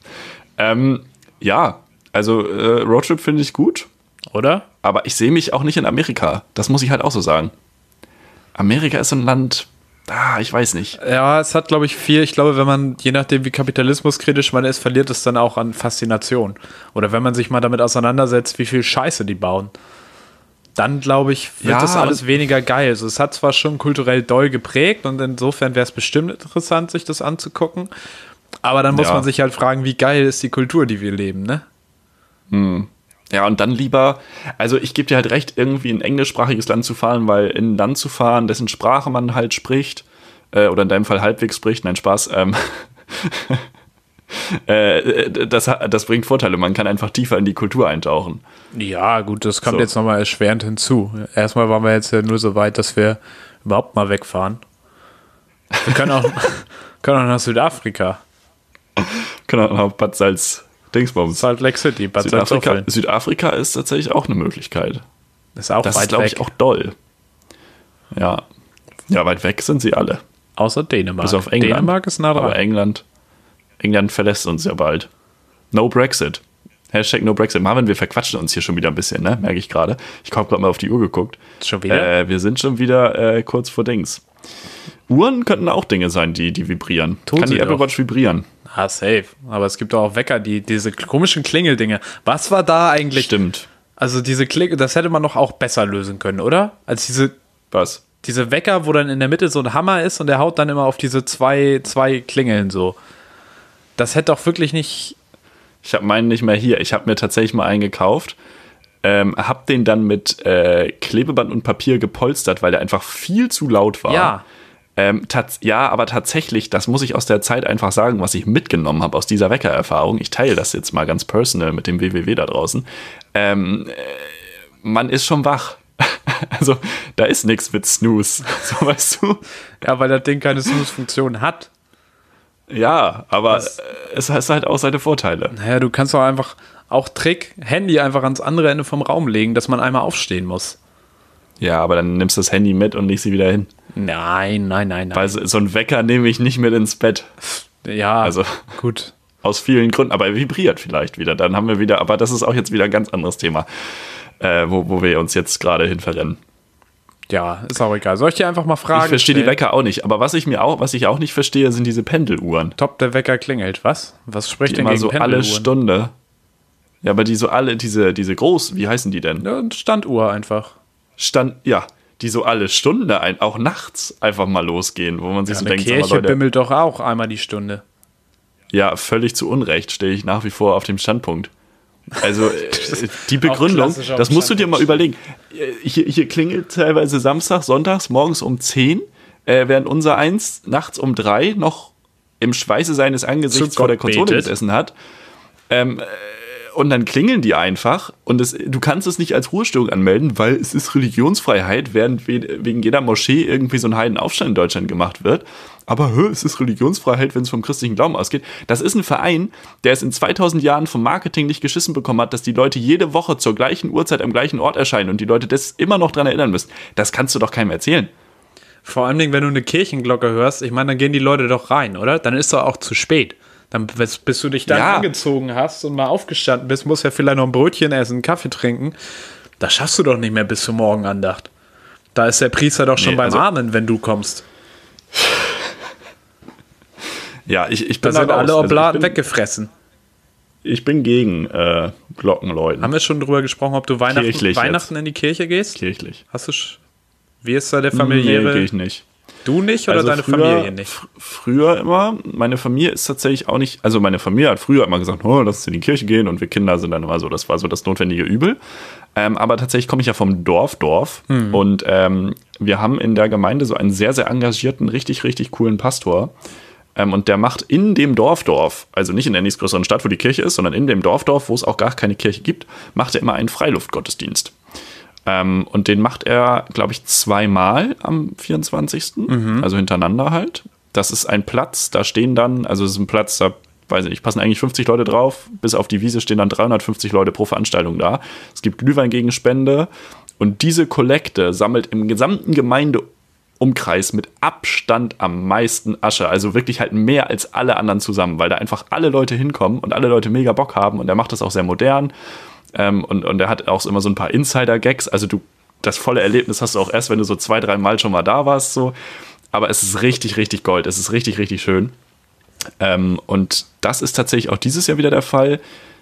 Also Roadtrip finde ich gut. Oder? Aber ich sehe mich auch nicht in Amerika. Das muss ich halt auch so sagen. Amerika ist so ein Land, ich weiß nicht. Ja, es hat, glaube ich, viel. Ich glaube, wenn man, je nachdem, wie kapitalismuskritisch man ist, verliert es dann auch an Faszination. Oder wenn man sich mal damit auseinandersetzt, wie viel Scheiße die bauen. Dann, glaube ich, wird das alles weniger geil. Also, es hat zwar schon kulturell doll geprägt und insofern wäre es bestimmt interessant, sich das anzugucken. Aber dann muss man sich halt fragen, wie geil ist die Kultur, die wir leben, ne? Ja, und dann lieber, also ich gebe dir halt recht, irgendwie in ein englischsprachiges Land zu fahren, weil in ein Land zu fahren, dessen Sprache man halt spricht, oder in deinem Fall halbwegs spricht, nein, Spaß, das bringt Vorteile, man kann einfach tiefer in die Kultur eintauchen. Ja, gut, das kommt jetzt nochmal erschwerend hinzu. Erstmal waren wir jetzt ja nur so weit, dass wir überhaupt mal wegfahren. Wir können auch nach Südafrika. Können auch nach Bad Salz-Dingsbums. Salt Lake City, Bad Salzuflen. Südafrika ist tatsächlich auch eine Möglichkeit. Ist auch das weit ist, glaube ich, auch doll. Ja, weit weg sind sie alle. Außer Dänemark. Bis auf England. Dänemark ist nah dran. Aber England verlässt uns ja bald. No Brexit. Hashtag No Brexit. Marvin, wir verquatschen uns hier schon wieder ein bisschen, ne? Merke ich gerade. Ich habe gerade mal auf die Uhr geguckt. Schon wieder? Wir sind schon wieder kurz vor Dings. Uhren könnten auch Dinge sein, die vibrieren. Kann die Apple Watch vibrieren? Safe. Aber es gibt auch Wecker, diese komischen Klingeldinge. Was war da eigentlich? Stimmt. Also diese das hätte man doch auch besser lösen können, oder? Als Was? Diese Wecker, wo dann in der Mitte so ein Hammer ist und der haut dann immer auf diese zwei Klingeln so. Das hätte doch wirklich nicht... Ich habe meinen nicht mehr hier. Ich habe mir tatsächlich mal einen gekauft. Hab den dann mit Klebeband und Papier gepolstert, weil der einfach viel zu laut war. Ja. Ja, aber tatsächlich, das muss ich aus der Zeit einfach sagen, was ich mitgenommen habe aus dieser Weckererfahrung. Ich teile das jetzt mal ganz personal mit dem WWW da draußen. Man ist schon wach. Also, da ist nichts mit Snooze, so weißt du. Ja, weil das Ding keine Snooze-Funktion hat. Ja, aber es hat halt auch seine Vorteile. Naja, du kannst doch einfach, auch Trick, Handy einfach ans andere Ende vom Raum legen, dass man einmal aufstehen muss. Ja, aber dann nimmst du das Handy mit und legst sie wieder hin. Nein. Weil so einen Wecker nehme ich nicht mit ins Bett. Ja, also gut. Aus vielen Gründen, aber er vibriert vielleicht wieder. Dann haben wir wieder, aber das ist auch jetzt wieder ein ganz anderes Thema, wo wir uns jetzt gerade hin verrennen. Ja, ist auch egal. Soll ich dir einfach mal fragen? Ich verstehe die Wecker auch nicht, aber was ich auch nicht verstehe, sind diese Pendeluhren. Top, der Wecker klingelt. Was? Was spricht denn immer gegen so Pendeluhren? alle Stunde. Ja, aber die so alle, diese groß, wie heißen die denn? Ja, Standuhr einfach. Die so alle Stunde, auch nachts einfach mal losgehen, wo man sich so denkt, die Kirche bimmelt doch auch einmal die Stunde. Ja, völlig zu Unrecht stehe ich nach wie vor auf dem Standpunkt. Also die Begründung, das musst du dir mal überlegen. Hier klingelt teilweise samstags, sonntags, morgens um 10, während unser eins nachts um 3 noch im Schweiße seines Angesichts vor der Konsole gesessen hat. Und dann klingeln die einfach und du kannst es nicht als Ruhestörung anmelden, weil es ist Religionsfreiheit, während wegen jeder Moschee irgendwie so ein Heidenaufstand in Deutschland gemacht wird. Aber es ist Religionsfreiheit, wenn es vom christlichen Glauben ausgeht. Das ist ein Verein, der es in 2000 Jahren vom Marketing nicht geschissen bekommen hat, dass die Leute jede Woche zur gleichen Uhrzeit am gleichen Ort erscheinen und die Leute das immer noch dran erinnern müssen. Das kannst du doch keinem erzählen. Vor allem, wenn du eine Kirchenglocke hörst, ich meine, dann gehen die Leute doch rein, oder? Dann ist doch auch zu spät. Dann, bis du dich dann angezogen hast und mal aufgestanden bist, musst ja vielleicht noch ein Brötchen essen, einen Kaffee trinken. Das schaffst du doch nicht mehr bis zur Morgenandacht. Da ist der Priester doch schon beim Amen, wenn du kommst. Ja, ich bin da sind alle Oblaten weggefressen. Ich bin gegen Glockenläuten. Haben wir schon drüber gesprochen, ob du Weihnachten in die Kirche gehst? Kirchlich. Wie ist da der familiäre? Nee, gehe ich nicht. Du nicht oder deine Familie nicht? Früher immer. Meine Familie ist tatsächlich auch nicht, also meine Familie hat früher immer gesagt, lass uns in die Kirche gehen und wir Kinder sind dann immer so, das war so das notwendige Übel. Aber tatsächlich komme ich ja vom Dorf und wir haben in der Gemeinde so einen sehr, sehr engagierten, richtig, richtig coolen Pastor. Und der macht in dem Dorf, also nicht in der nächstgrößeren Stadt, wo die Kirche ist, sondern in dem Dorf, wo es auch gar keine Kirche gibt, macht er immer einen Freiluftgottesdienst. Und den macht er, glaube ich, 2-mal am 24. Also hintereinander halt. Das ist ein Platz, da stehen dann, also es ist ein Platz, da weiß ich nicht, passen eigentlich 50 Leute drauf, bis auf die Wiese stehen dann 350 Leute pro Veranstaltung da. Es gibt Glühwein gegen Spende und diese Kollekte sammelt im gesamten Gemeindeumkreis mit Abstand am meisten Asche, also wirklich halt mehr als alle anderen zusammen, weil da einfach alle Leute hinkommen und alle Leute mega Bock haben und er macht das auch sehr modern. Und er hat auch immer so ein paar Insider-Gags. Also das volle Erlebnis hast du auch erst, wenn du so 2-3 Mal schon mal da warst. So. Aber es ist richtig, richtig Gold. Es ist richtig, richtig schön. Und das ist tatsächlich auch dieses Jahr wieder der Fall.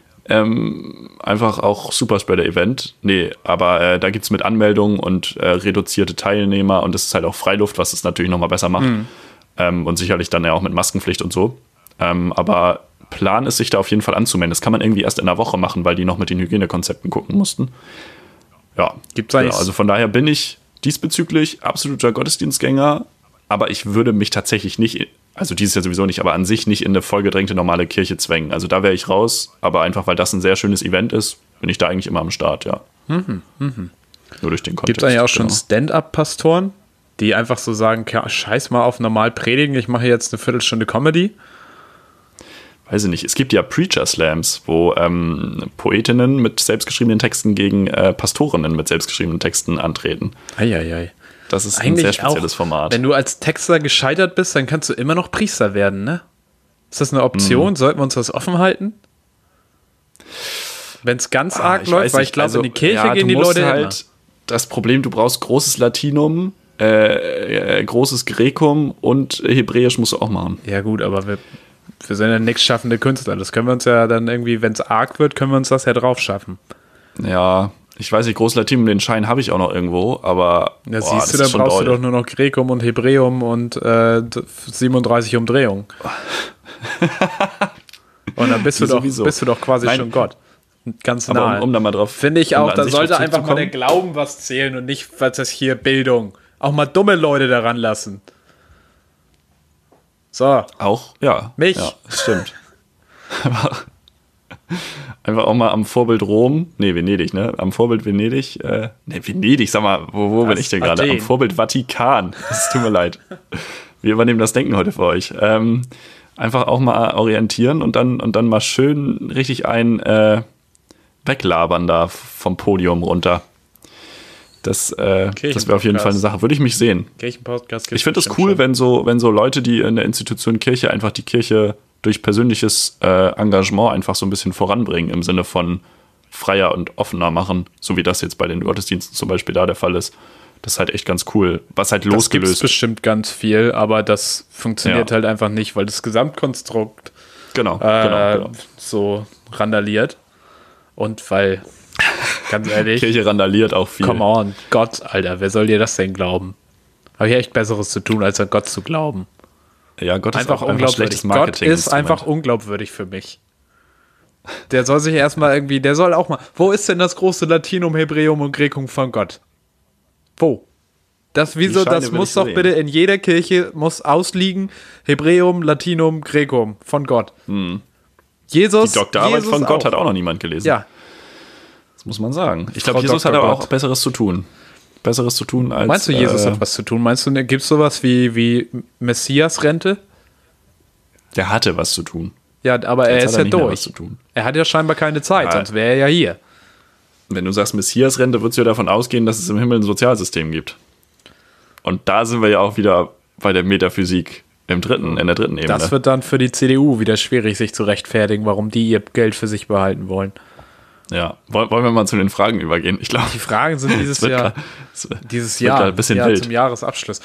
Einfach auch Superspreader-Event. Nee, aber da gibt es mit Anmeldung und reduzierte Teilnehmer. Und es ist halt auch Freiluft, was es natürlich nochmal besser macht. Und sicherlich dann ja auch mit Maskenpflicht und so. Aber Plan ist, sich da auf jeden Fall anzumelden. Das kann man irgendwie erst in einer Woche machen, weil die noch mit den Hygienekonzepten gucken mussten. Ja, gibt's eigentlich. Also von daher bin ich diesbezüglich absoluter Gottesdienstgänger, aber ich würde mich tatsächlich nicht, also dieses Jahr sowieso nicht, aber an sich nicht in eine vollgedrängte normale Kirche zwängen. Also da wäre ich raus, aber einfach, weil das ein sehr schönes Event ist, bin ich da eigentlich immer am Start, ja. Nur durch den Kontext. Gibt es eigentlich auch schon Stand-Up-Pastoren, die einfach so sagen, scheiß mal auf normal predigen, ich mache jetzt eine Viertelstunde Comedy? Weiß ich nicht, es gibt ja Preacher-Slams, wo Poetinnen mit selbstgeschriebenen Texten gegen Pastorinnen mit selbstgeschriebenen Texten antreten. Eieiei. Das ist eigentlich ein sehr spezielles Format. Wenn du als Texter gescheitert bist, dann kannst du immer noch Priester werden, ne? Ist das eine Option? Sollten wir uns das offen halten? Wenn es ganz arg läuft, weil ich glaube, in die Kirche gehen die Leute halt immer. Das Problem, du brauchst großes Latinum, großes Grekum und Hebräisch musst du auch machen. Ja gut, aber wir sind ja nichts schaffende Künstler. Das können wir uns ja dann irgendwie, wenn es arg wird, können wir uns das ja drauf schaffen. Ja, ich weiß nicht, Großlatinum, den Schein habe ich auch noch irgendwo, aber ja, siehst du, dann brauchst du doch nur noch Grekum und Hebräum und 37 Umdrehungen. Und dann bist du doch quasi schon Gott. Ganz nah. Aber um da mal drauf. Finde ich auch, da sollte einfach mal der Glauben was zählen und nicht, was das hier Bildung. Auch mal dumme Leute daran lassen. So. Auch, ja. Mich. Ja, das stimmt. Einfach auch mal am Vorbild Rom, Venedig, ne? Am Vorbild Venedig, Venedig, sag mal, wo bin ich denn gerade? Am Vorbild Vatikan. Es tut mir leid. Wir übernehmen das Denken heute für euch. Einfach auch mal orientieren und dann mal schön richtig weglabern da vom Podium runter. Das wäre auf jeden Fall eine Sache. Würde ich mich sehen. Kirchenpodcast. Ich finde es cool, wenn so Leute, die in der Institution Kirche einfach die Kirche durch persönliches Engagement einfach so ein bisschen voranbringen, im Sinne von freier und offener machen, so wie das jetzt bei den Gottesdiensten zum Beispiel da der Fall ist. Das ist halt echt ganz cool. Was halt losgelöst. Das gibt's bestimmt ganz viel, aber das funktioniert halt einfach nicht, weil das Gesamtkonstrukt genau. so randaliert. Und weil, ganz ehrlich, Kirche randaliert auch viel. Come on, Gott, Alter, wer soll dir das denn glauben? Habe ich echt Besseres zu tun, als an Gott zu glauben. Ja, Gott ist einfach auch einfach schlechtes Marketing. Gott ist einfach unglaubwürdig für mich. Der soll sich erstmal irgendwie, der soll auch mal, wo ist denn das große Latinum, Hebräum und Graecum von Gott? Wo? Das muss doch bitte in jeder Kirche muss ausliegen, Hebräum, Latinum, Graecum von Gott. Jesus. Die Doktorarbeit von Gott hat auch noch niemand gelesen. Ja. Das muss man sagen. Ich glaube, Jesus hat aber auch Besseres zu tun. Besseres zu tun als... Meinst du, Jesus hat was zu tun? Meinst du, gibt es sowas wie Messias-Rente? Der hatte was zu tun. Ja, aber er ist ja durch. Zu tun. Er hat ja scheinbar keine Zeit, sonst wäre er ja hier. Wenn du sagst Messias-Rente, würdest du ja davon ausgehen, dass es im Himmel ein Sozialsystem gibt. Und da sind wir ja auch wieder bei der Metaphysik in der dritten Ebene. Das wird dann für die CDU wieder schwierig, sich zu rechtfertigen, warum die ihr Geld für sich behalten wollen. Ja, wollen wir mal zu den Fragen übergehen? Ich glaube, die Fragen sind dieses Jahr ein bisschen wild. Zum Jahresabschluss.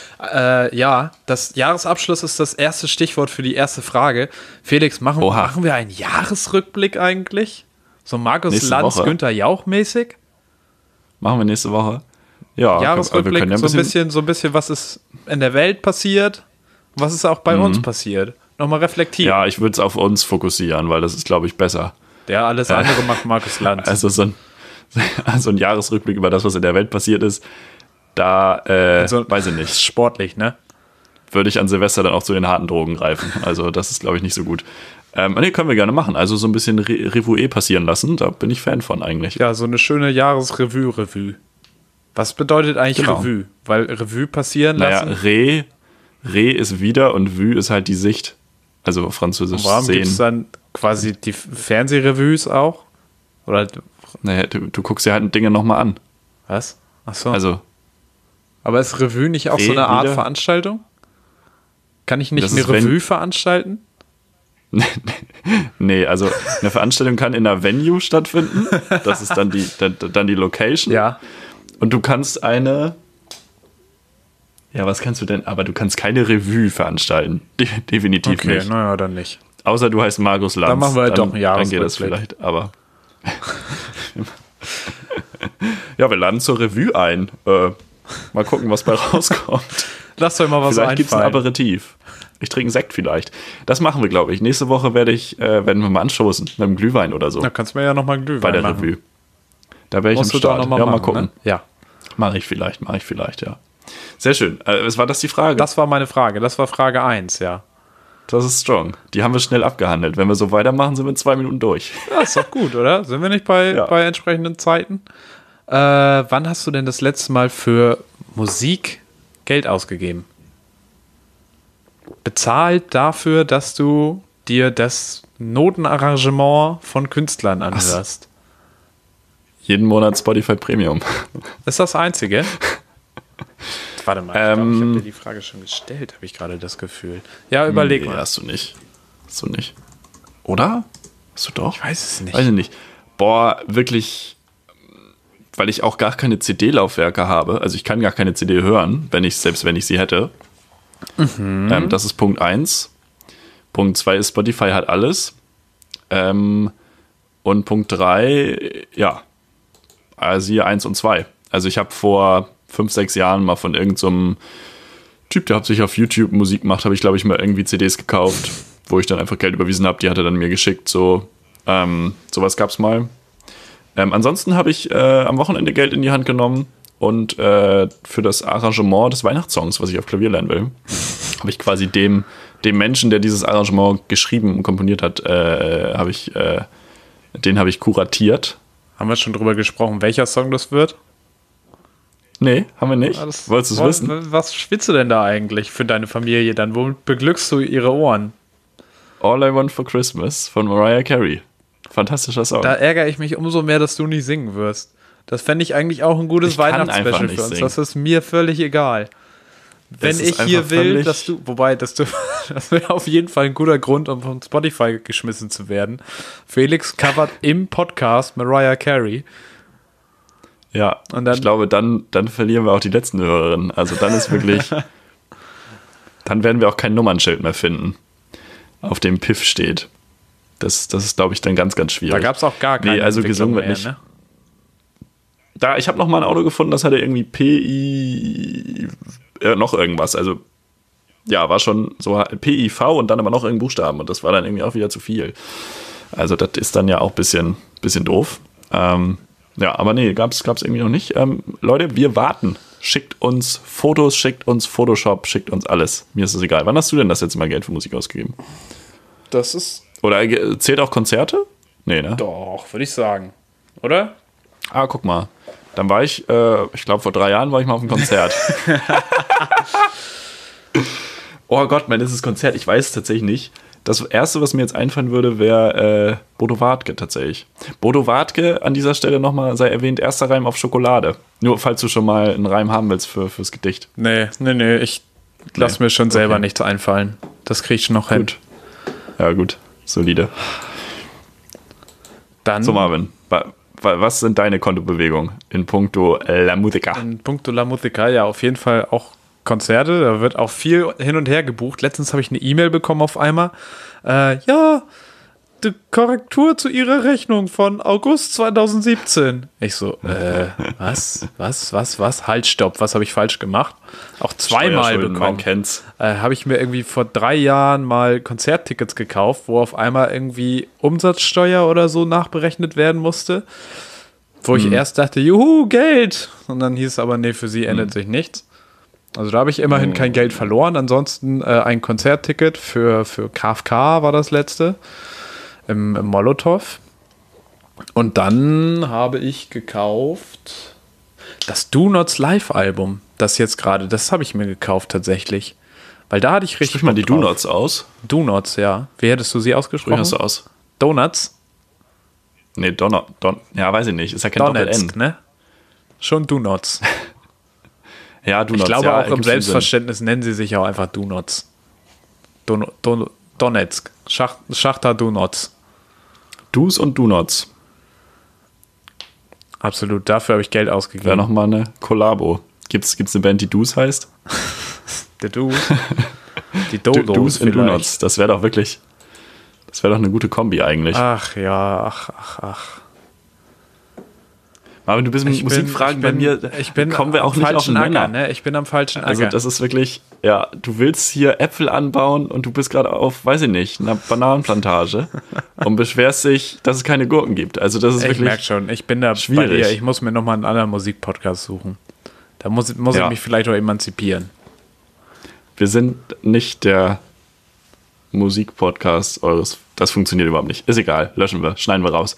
Das Jahresabschluss ist das erste Stichwort für die erste Frage. Felix, machen wir einen Jahresrückblick eigentlich? So Markus Lanz, Günther Jauch mäßig? Machen wir nächste Woche. Ja, Jahresrückblick, so ein bisschen, was ist in der Welt passiert, was ist auch bei uns passiert. Nochmal reflektieren. Ja, ich würde es auf uns fokussieren, weil das ist, glaube ich, besser. Ja, alles andere macht Markus Lanz. Also so ein Jahresrückblick über das, was in der Welt passiert ist, da weiß ich nicht. Sportlich, ne? Würde ich an Silvester dann auch zu den harten Drogen greifen. Also das ist, glaube ich, nicht so gut. Nee, können wir gerne machen. Also so ein bisschen Revue passieren lassen. Da bin ich Fan von eigentlich. Ja, so eine schöne Jahresrevue. Was bedeutet eigentlich Revue? Weil Revue passieren lassen? Naja, Re ist wieder und Vue ist halt die Sicht. Also französisch sehen. Warum gibt es dann quasi die Fernsehrevues auch? Oder? Naja, du guckst dir halt Dinge nochmal an. Was? Achso. Also, aber ist Revue nicht auch so eine Art Veranstaltung? Kann ich nicht eine Revue veranstalten? Nee, also eine Veranstaltung kann in einer Venue stattfinden. Das ist dann die Location. Ja. Und du kannst was kannst du denn? Aber du kannst keine Revue veranstalten. Definitiv nicht. Okay, naja, dann nicht. Außer du heißt Markus Lanz. Dann machen wir halt doch ein Jahresrückblick. Dann geht das vielleicht, aber... Ja, wir laden zur Revue ein. Mal gucken, was bei rauskommt. Lass doch mal was vielleicht gibt es ein Aperitif. Ich trinke einen Sekt vielleicht. Das machen wir, glaube ich. Nächste Woche werden wir mal anstoßen mit einem Glühwein oder so. Da kannst du mir ja nochmal einen Glühwein bei der machen. Revue. Da wäre ich am Start. Mal gucken. Ne? Ja. Mache ich vielleicht, ja. Sehr schön. War das die Frage? Das war meine Frage. Das war Frage 1, ja. Das ist strong. Die haben wir schnell abgehandelt. Wenn wir so weitermachen, sind wir in 2 Minuten durch. Ja, ist doch gut, oder? Sind wir nicht bei entsprechenden Zeiten? Wann hast du denn das letzte Mal für Musik Geld ausgegeben? Bezahlt dafür, dass du dir das Notenarrangement von Künstlern anhörst. Jeden Monat Spotify Premium. Ist das Einzige? Warte mal, ich glaube, ich habe dir die Frage schon gestellt, habe ich gerade das Gefühl. Ja, überleg mal. Hast du nicht. Oder? Hast du doch? Ich weiß es nicht. Weiß ich nicht. Boah, wirklich, weil ich auch gar keine CD-Laufwerke habe. Also ich kann gar keine CD hören, selbst wenn ich sie hätte. Das ist Punkt 1. Punkt 2 ist, Spotify hat alles. Und Punkt 3, siehe 1 und 2. Also ich habe vor 5, 6 Jahren mal von irgendeinem Typ, der hauptsächlich auf YouTube Musik macht, habe ich, glaube ich, mal irgendwie CDs gekauft, wo ich dann einfach Geld überwiesen habe. Die hat er dann mir geschickt. Sowas gab es mal. Ansonsten habe ich am Wochenende Geld in die Hand genommen und für das Arrangement des Weihnachtssongs, was ich auf Klavier lernen will, habe ich quasi dem Menschen, der dieses Arrangement geschrieben und komponiert hat, den habe ich kuratiert. Haben wir schon drüber gesprochen, welcher Song das wird? Nee, haben wir nicht. Wolltest du es wissen? Was spielst du denn da eigentlich für deine Familie dann? Womit beglückst du ihre Ohren? All I Want for Christmas von Mariah Carey. Fantastischer Song. Da ärgere ich mich umso mehr, dass du nicht singen wirst. Das fände ich eigentlich auch ein gutes Weihnachtsspecial für uns. Singen. Das ist mir völlig egal. Wenn ich hier will, dass du das wäre auf jeden Fall ein guter Grund, um von Spotify geschmissen zu werden. Felix covert im Podcast Mariah Carey. Ja, und dann, ich glaube, dann verlieren wir auch die letzten Hörerinnen. Also dann ist wirklich, dann werden wir auch kein Nummernschild mehr finden, auf dem Piff steht. Das ist, glaube ich, dann ganz, ganz schwierig. Da gab es auch gar keine also gesungen wird nicht. Ne? Ich habe noch mal ein Auto gefunden, das hatte irgendwie PI, noch irgendwas. Also, ja, war schon so PIV und dann aber noch irgendein Buchstaben. Und das war dann irgendwie auch wieder zu viel. Also, das ist dann ja auch ein bisschen doof. Ja, aber nee, gab's irgendwie noch nicht. Leute, wir warten. Schickt uns Fotos, schickt uns Photoshop, schickt uns alles. Mir ist es egal. Wann hast du denn das letzte Mal Geld für Musik ausgegeben? Das ist... Oder zählt auch Konzerte? Nee, ne? Doch, würde ich sagen. Oder? Ah, guck mal. Dann war ich glaube vor 3 Jahren war ich mal auf einem Konzert. Oh Gott, mein letztes Konzert, ich weiß es tatsächlich nicht. Das Erste, was mir jetzt einfallen würde, wäre Bodo Wartke tatsächlich. Bodo Wartke, an dieser Stelle nochmal sei erwähnt, erster Reim auf Schokolade. Nur falls du schon mal einen Reim haben willst fürs Gedicht. Nee, ich lass mir schon selber nichts einfallen. Das krieg ich noch hin. Ja, gut. Solide. Dann. So, Marvin, was sind deine Kontobewegungen in puncto La Musica? In puncto La Musica, ja, auf jeden Fall auch Konzerte. Da wird auch viel hin und her gebucht. Letztens habe ich eine E-Mail bekommen auf einmal. Ja, die Korrektur zu Ihrer Rechnung von August 2017. Ich so, was? Halt, stopp, was habe ich falsch gemacht? Auch zweimal bekommen. Man kennt's. Habe ich mir irgendwie vor 3 Jahren mal Konzerttickets gekauft, wo auf einmal irgendwie Umsatzsteuer oder so nachberechnet werden musste. Wo ich erst dachte, juhu, Geld. Und dann hieß es aber, nee, für sie ändert sich nichts. Also da habe ich immerhin kein Geld verloren. Ansonsten ein Konzertticket für KFK war das letzte. Im Molotow. Und dann habe ich gekauft das Do Nots Live-Album. Das jetzt gerade, das habe ich mir gekauft tatsächlich. Weil da hatte ich richtig. Sprich mal die Do Nots aus. Do Nots, ja. Wie hättest du sie ausgesprochen? Sprich hast du aus. Donuts? Nee, ja, weiß ich nicht. Ist ja kein Doppel-N. Ne? Schon Do Nots. Ja, Do Nots. Ich glaube, ja, auch im Selbstverständnis nennen sie sich auch einfach Do Nots. Donetsk. Schachtar Do Nots. Do's und Do Nots. Absolut, dafür habe ich Geld ausgegeben. Wäre nochmal eine Kollabo. Gibt's eine Band, die Do's heißt? Der Do. Die Do's und Do Nots. Das wäre doch wirklich, eine gute Kombi eigentlich. Ach ja, ach. Aber du bist mit Musikfragen bei mir, kommen wir auch nicht auseinander. Ne? Ich bin am falschen Acker. Also das ist wirklich, ja, du willst hier Äpfel anbauen und du bist gerade auf, weiß ich nicht, einer Bananenplantage und beschwerst dich, dass es keine Gurken gibt. Also das ist wirklich schwierig. Ich merke schon, ich bin da schwierig. Bei dir. Ich muss mir nochmal einen anderen Musikpodcast suchen. Da muss ich mich vielleicht auch emanzipieren. Wir sind nicht der Musikpodcast eures, das funktioniert überhaupt nicht. Ist egal, löschen wir, schneiden wir raus.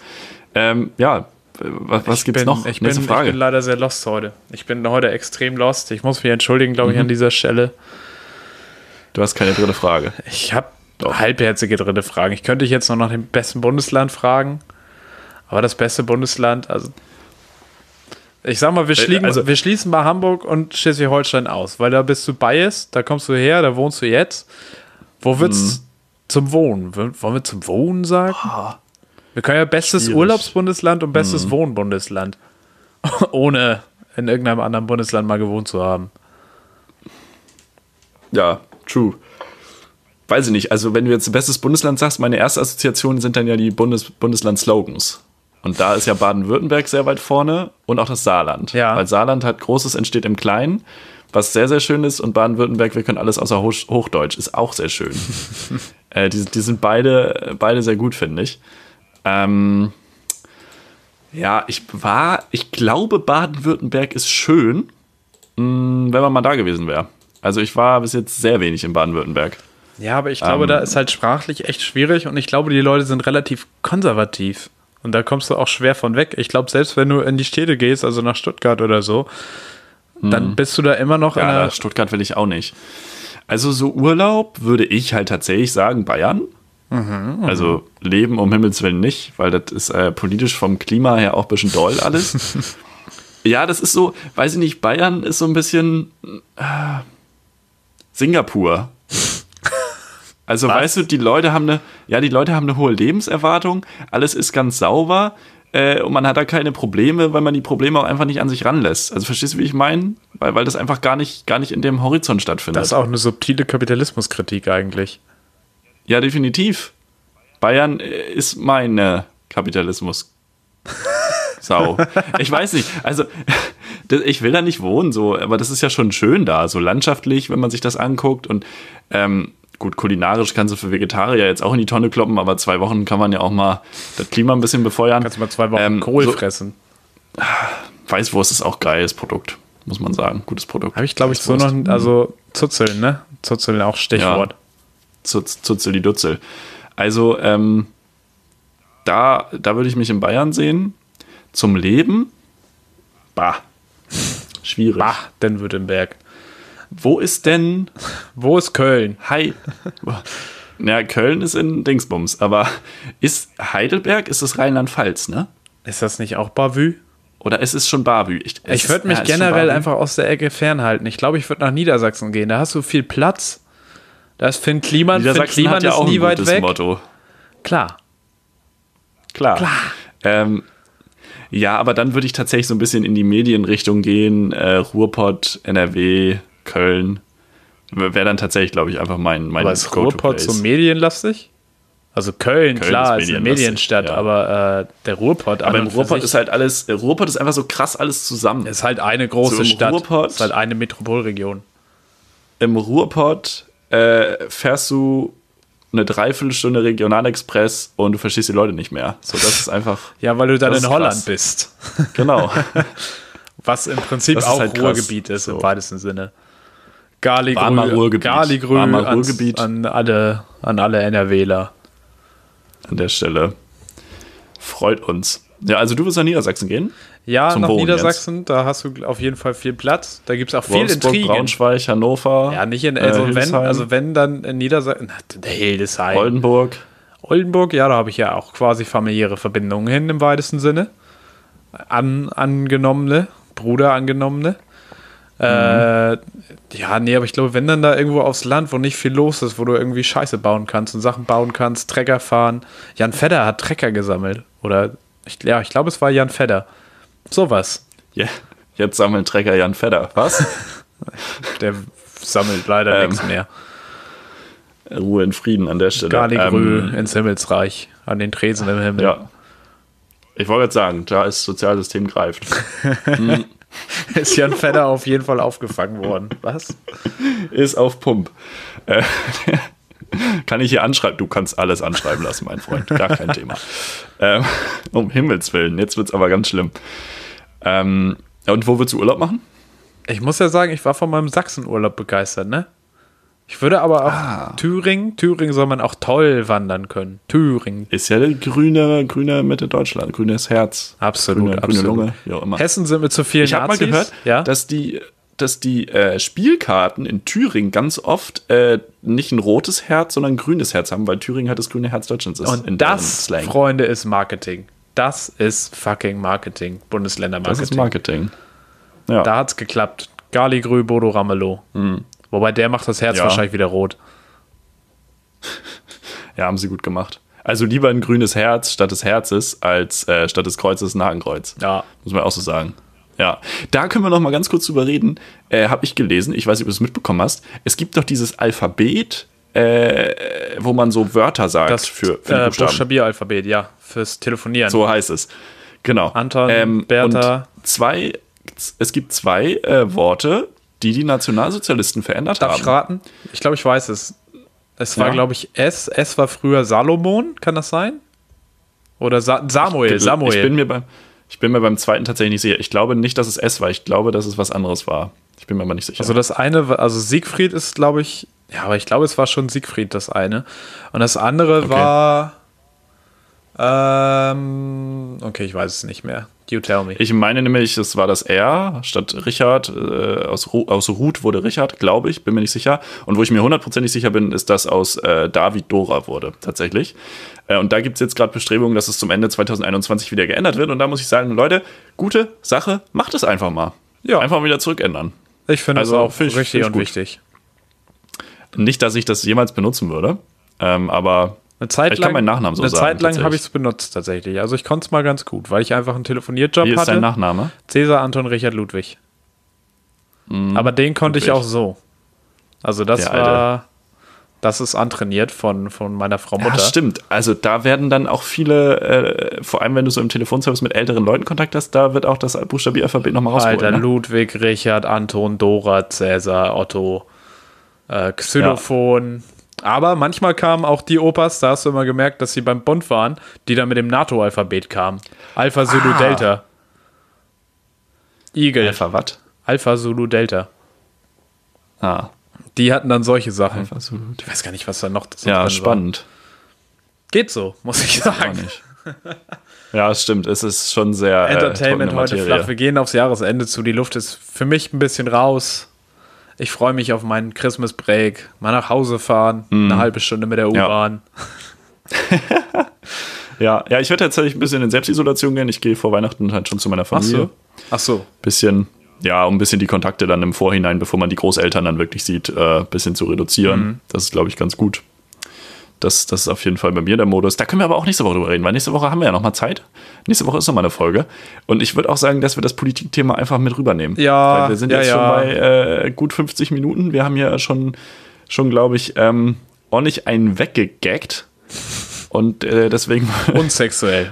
Was gibt's noch? Nächste Frage. Ich bin leider sehr lost heute. Ich bin heute extrem lost. Ich muss mich entschuldigen, glaube ich, an dieser Stelle. Du hast keine dritte Frage. Ich habe halbherzige dritte Fragen. Ich könnte dich jetzt noch nach dem besten Bundesland fragen. Aber das beste Bundesland, also ich sag mal, wir schließen mal Hamburg und Schleswig-Holstein aus, weil da bist du biased, da kommst du her, da wohnst du jetzt. Wo wird's zum Wohnen? Wollen wir zum Wohnen sagen? Oh. Wir können ja bestes Urlaubsbundesland und bestes Wohnbundesland. Ohne in irgendeinem anderen Bundesland mal gewohnt zu haben. Ja, true. Weiß ich nicht. Also wenn du jetzt bestes Bundesland sagst, meine erste Assoziation sind dann ja die Bundesland-Slogans. Und da ist ja Baden-Württemberg sehr weit vorne und auch das Saarland. Ja. Weil Saarland hat Großes entsteht im Kleinen, was sehr, sehr schön ist. Und Baden-Württemberg, wir können alles außer Hochdeutsch, ist auch sehr schön. Die sind beide sehr gut, finde ich. Ja, ich glaube, Baden-Württemberg ist schön, wenn man mal da gewesen wäre. Also ich war bis jetzt sehr wenig in Baden-Württemberg. Ja, aber ich glaube, da ist halt sprachlich echt schwierig und ich glaube, die Leute sind relativ konservativ. Und da kommst du auch schwer von weg. Ich glaube, selbst wenn du in die Städte gehst, also nach Stuttgart oder so, dann bist du da immer noch in Ja, Stuttgart will ich auch nicht. Also so Urlaub würde ich halt tatsächlich sagen, Bayern. Also Leben um Himmels Willen nicht, weil das ist politisch vom Klima her auch ein bisschen doll alles. Ja, das ist so, weiß ich nicht, Bayern ist so ein bisschen Singapur. Also weißt du, die Leute haben eine hohe Lebenserwartung, alles ist ganz sauber und man hat da keine Probleme, weil man die Probleme auch einfach nicht an sich ranlässt. Also verstehst du, wie ich meine? Weil das einfach gar nicht in dem Horizont stattfindet. Das ist auch eine subtile Kapitalismuskritik eigentlich. Ja, definitiv. Bayern ist meine Kapitalismus. Sau. Ich weiß nicht, also ich will da nicht wohnen, so, aber das ist ja schon schön da, so landschaftlich, wenn man sich das anguckt und gut, kulinarisch kannst du für Vegetarier jetzt auch in die Tonne kloppen, aber 2 Wochen kann man ja auch mal das Klima ein bisschen befeuern. Kannst du mal 2 Wochen Kohl fressen. Weißwurst ist auch geiles Produkt, muss man sagen. Gutes Produkt. Habe ich, glaube ich, so noch, also Zuzeln, ne? Zuzeln auch Stichwort. Ja, Zuzel die Dutzel. Also, da würde ich mich in Bayern sehen. Zum Leben? Schwierig. Baden-Württemberg. Wo ist denn... Wo ist Köln? Ja, Köln ist in Dingsbums, aber ist Heidelberg, ist das Rheinland-Pfalz, ne? Ist das nicht auch Bavü? Oder ist es schon Bavü? Ich würde mich generell einfach aus der Ecke fernhalten. Ich glaube, ich würde nach Niedersachsen gehen. Da hast du viel Platz. Da ist Finn Kliman. Finn Kliman hat ja ist auch nie ein weit gutes weg. Motto. Klar. Ja, aber dann würde ich tatsächlich so ein bisschen in die Medienrichtung gehen. Ruhrpott, NRW, Köln. Wäre dann tatsächlich, glaube ich, einfach mein Aber ist Ruhrpott so medienlastig? Also Köln klar, ist eine Medienstadt, ja. Aber der Ruhrpott... Aber im Ruhrpott ist halt alles... Ruhrpott ist einfach so krass alles zusammen. Ist halt eine große Stadt. Ruhrpott, ist halt eine Metropolregion. Im Ruhrpott fährst du eine Dreiviertelstunde Regionalexpress und du verstehst die Leute nicht mehr. So, das ist einfach... Ja, weil du dann in Holland bist. Genau. Was im Prinzip auch halt Ruhrgebiet ist, so. Im weitesten Sinne. Garligrü an alle NRWler. An der Stelle. Freut uns. Ja, also du wirst nach Niedersachsen gehen? Ja, nach Niedersachsen, jetzt. Da hast du auf jeden Fall viel Platz. Da gibt es auch viel Wolfsburg, Intrigen. Braunschweig, Hannover. Ja, nicht in wenn dann in Niedersachsen. Hildesheim. Oldenburg, ja, da habe ich ja auch quasi familiäre Verbindungen hin im weitesten Sinne. Angenommene. Ja, nee, aber ich glaube, wenn dann da irgendwo aufs Land, wo nicht viel los ist, wo du irgendwie Scheiße bauen kannst und Sachen bauen kannst, Trecker fahren. Jan Fedder hat Trecker gesammelt. Oder, ich glaube, es war Jan Fedder. Sowas. Ja, jetzt sammeln Trecker Jan Fedder. Was? Der sammelt leider nichts mehr. Ruhe in Frieden an der Stelle. Garligrü ins Himmelsreich, an den Tresen im Himmel. Ja. Ich wollte jetzt sagen, da ist Sozialsystem greift. Ist Jan Fedder auf jeden Fall aufgefangen worden. Was? Ist auf Pump. Kann ich hier anschreiben? Du kannst alles anschreiben lassen, mein Freund. Gar kein Thema. Um Himmels Willen, jetzt wird es aber ganz schlimm. Und wo willst du Urlaub machen? Ich muss ja sagen, ich war von meinem Sachsenurlaub begeistert, ne? Ich würde aber auch Thüringen soll man auch toll wandern können. Thüringen. Ist ja grüne Mitte Deutschland, grünes Herz. Absolut. Grüne Lunge, wie auch immer. Hessen sind mit zu vielen Nazis. Ich habe mal gehört, ja? dass die Spielkarten in Thüringen ganz oft nicht ein rotes Herz, sondern ein grünes Herz haben, weil Thüringen halt das grüne Herz Deutschlands ist. Und das, Freunde, ist Marketing. Das ist fucking Marketing. Bundesländermarketing. Das ist Marketing. Ja. Da hat's geklappt. Garligrü, Bodo Ramelow. Wobei der macht das Herz wahrscheinlich wieder rot. Ja, haben sie gut gemacht. Also lieber ein grünes Herz statt des Herzes als statt des Kreuzes ein Hakenkreuz. Ja. Muss man auch so sagen. Ja, da können wir noch mal ganz kurz drüber reden. Habe ich gelesen, ich weiß nicht, ob du es mitbekommen hast. Es gibt doch dieses Alphabet, wo man so Wörter sagt das für die Buchstabieralphabet, ja, fürs Telefonieren. So heißt es. Genau. Anton, Bertha. Und es gibt zwei Worte, die Nationalsozialisten verändert haben. Darf ich raten? Ich glaube, ich weiß es. Es war, glaube ich, S. S war früher Salomon, kann das sein? Oder Samuel. Ich bin mir beim zweiten tatsächlich nicht sicher. Ich glaube nicht, dass es S war. Ich glaube, dass es was anderes war. Ich bin mir aber nicht sicher. Also das eine, also Siegfried ist, glaube ich, ja, aber ich glaube, es war schon Siegfried, das eine. Und das andere war, okay, ich weiß es nicht mehr. You tell me. Ich meine nämlich, es war das R statt Richard. Aus Ruth wurde Richard, glaube ich, bin mir nicht sicher. Und wo ich mir 100%ig sicher bin, ist, dass aus David Dora wurde, tatsächlich. Und da gibt es jetzt gerade Bestrebungen, dass es zum Ende 2021 wieder geändert wird. Und da muss ich sagen, Leute, gute Sache, macht es einfach mal. Ja. Einfach mal wieder zurückändern. Ich finde es auch richtig und wichtig. Nicht, dass ich das jemals benutzen würde, aber ich kann meinen Nachnamen so sagen. Eine Zeit lang habe ich es benutzt tatsächlich. Also ich konnte es mal ganz gut, weil ich einfach einen Telefonierjob hatte. Wie ist dein Nachname? Cäsar Anton Richard Ludwig. Aber den konnte ich auch so. Also das ist antrainiert von meiner Frau Mutter. Ja, stimmt. Also da werden dann auch viele, vor allem wenn du so im Telefonservice mit älteren Leuten Kontakt hast, da wird auch das Buchstabieralphabet nochmal rausgeholt. Alter, ne? Ludwig, Richard, Anton, Dora, Cäsar, Otto, Xylophon. Ja. Aber manchmal kamen auch die Opas, da hast du immer gemerkt, dass sie beim Bund waren, die dann mit dem NATO-Alphabet kamen. Alpha, Zulu, Delta. Igel. Alpha was? Alpha, Zulu, Delta. Die hatten dann solche Sachen. Alpha, Zulu. Ich weiß gar nicht, was da noch so drin spannend. War. Geht so, muss ich sagen. Nicht. Ja, es stimmt. Es ist schon sehr Entertainment heute flach. Wir gehen aufs Jahresende zu. Die Luft ist für mich ein bisschen raus. Ich freue mich auf meinen Christmas Break. Mal nach Hause fahren. Eine halbe Stunde mit der U-Bahn. Ja, ich werde tatsächlich ein bisschen in Selbstisolation gehen. Ich gehe vor Weihnachten halt schon zu meiner Familie. Ach so. Bisschen, um ein bisschen die Kontakte dann im Vorhinein, bevor man die Großeltern dann wirklich sieht, ein bisschen zu reduzieren. Das ist, glaube ich, ganz gut. Das ist auf jeden Fall bei mir der Modus. Da können wir aber auch nächste Woche drüber reden, weil nächste Woche haben wir ja nochmal Zeit. Nächste Woche ist nochmal eine Folge. Und ich würde auch sagen, dass wir das Politikthema einfach mit rübernehmen. Ja. Weil wir sind jetzt schon bei gut 50 Minuten. Wir haben ja schon glaube ich, ordentlich einen weggegaggt. Und deswegen... Unsexuell.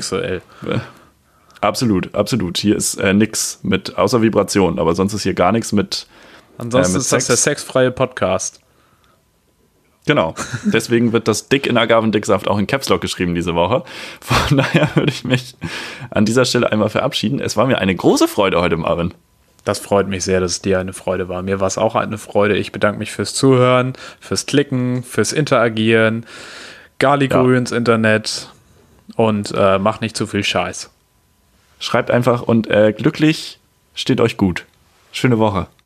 Absolut. Hier ist nix mit, außer Vibration. Aber sonst ist hier gar nichts mit Ansonsten ist das der sexfreie Podcast. Genau, deswegen wird das Dick in Agavendicksaft auch in Caps Lock geschrieben diese Woche. Von daher würde ich mich an dieser Stelle einmal verabschieden. Es war mir eine große Freude heute, Marvin. Das freut mich sehr, dass es dir eine Freude war. Mir war es auch eine Freude. Ich bedanke mich fürs Zuhören, fürs Klicken, fürs Interagieren. Galligrü ins Internet und macht nicht zu viel Scheiß. Schreibt einfach und glücklich steht euch gut. Schöne Woche.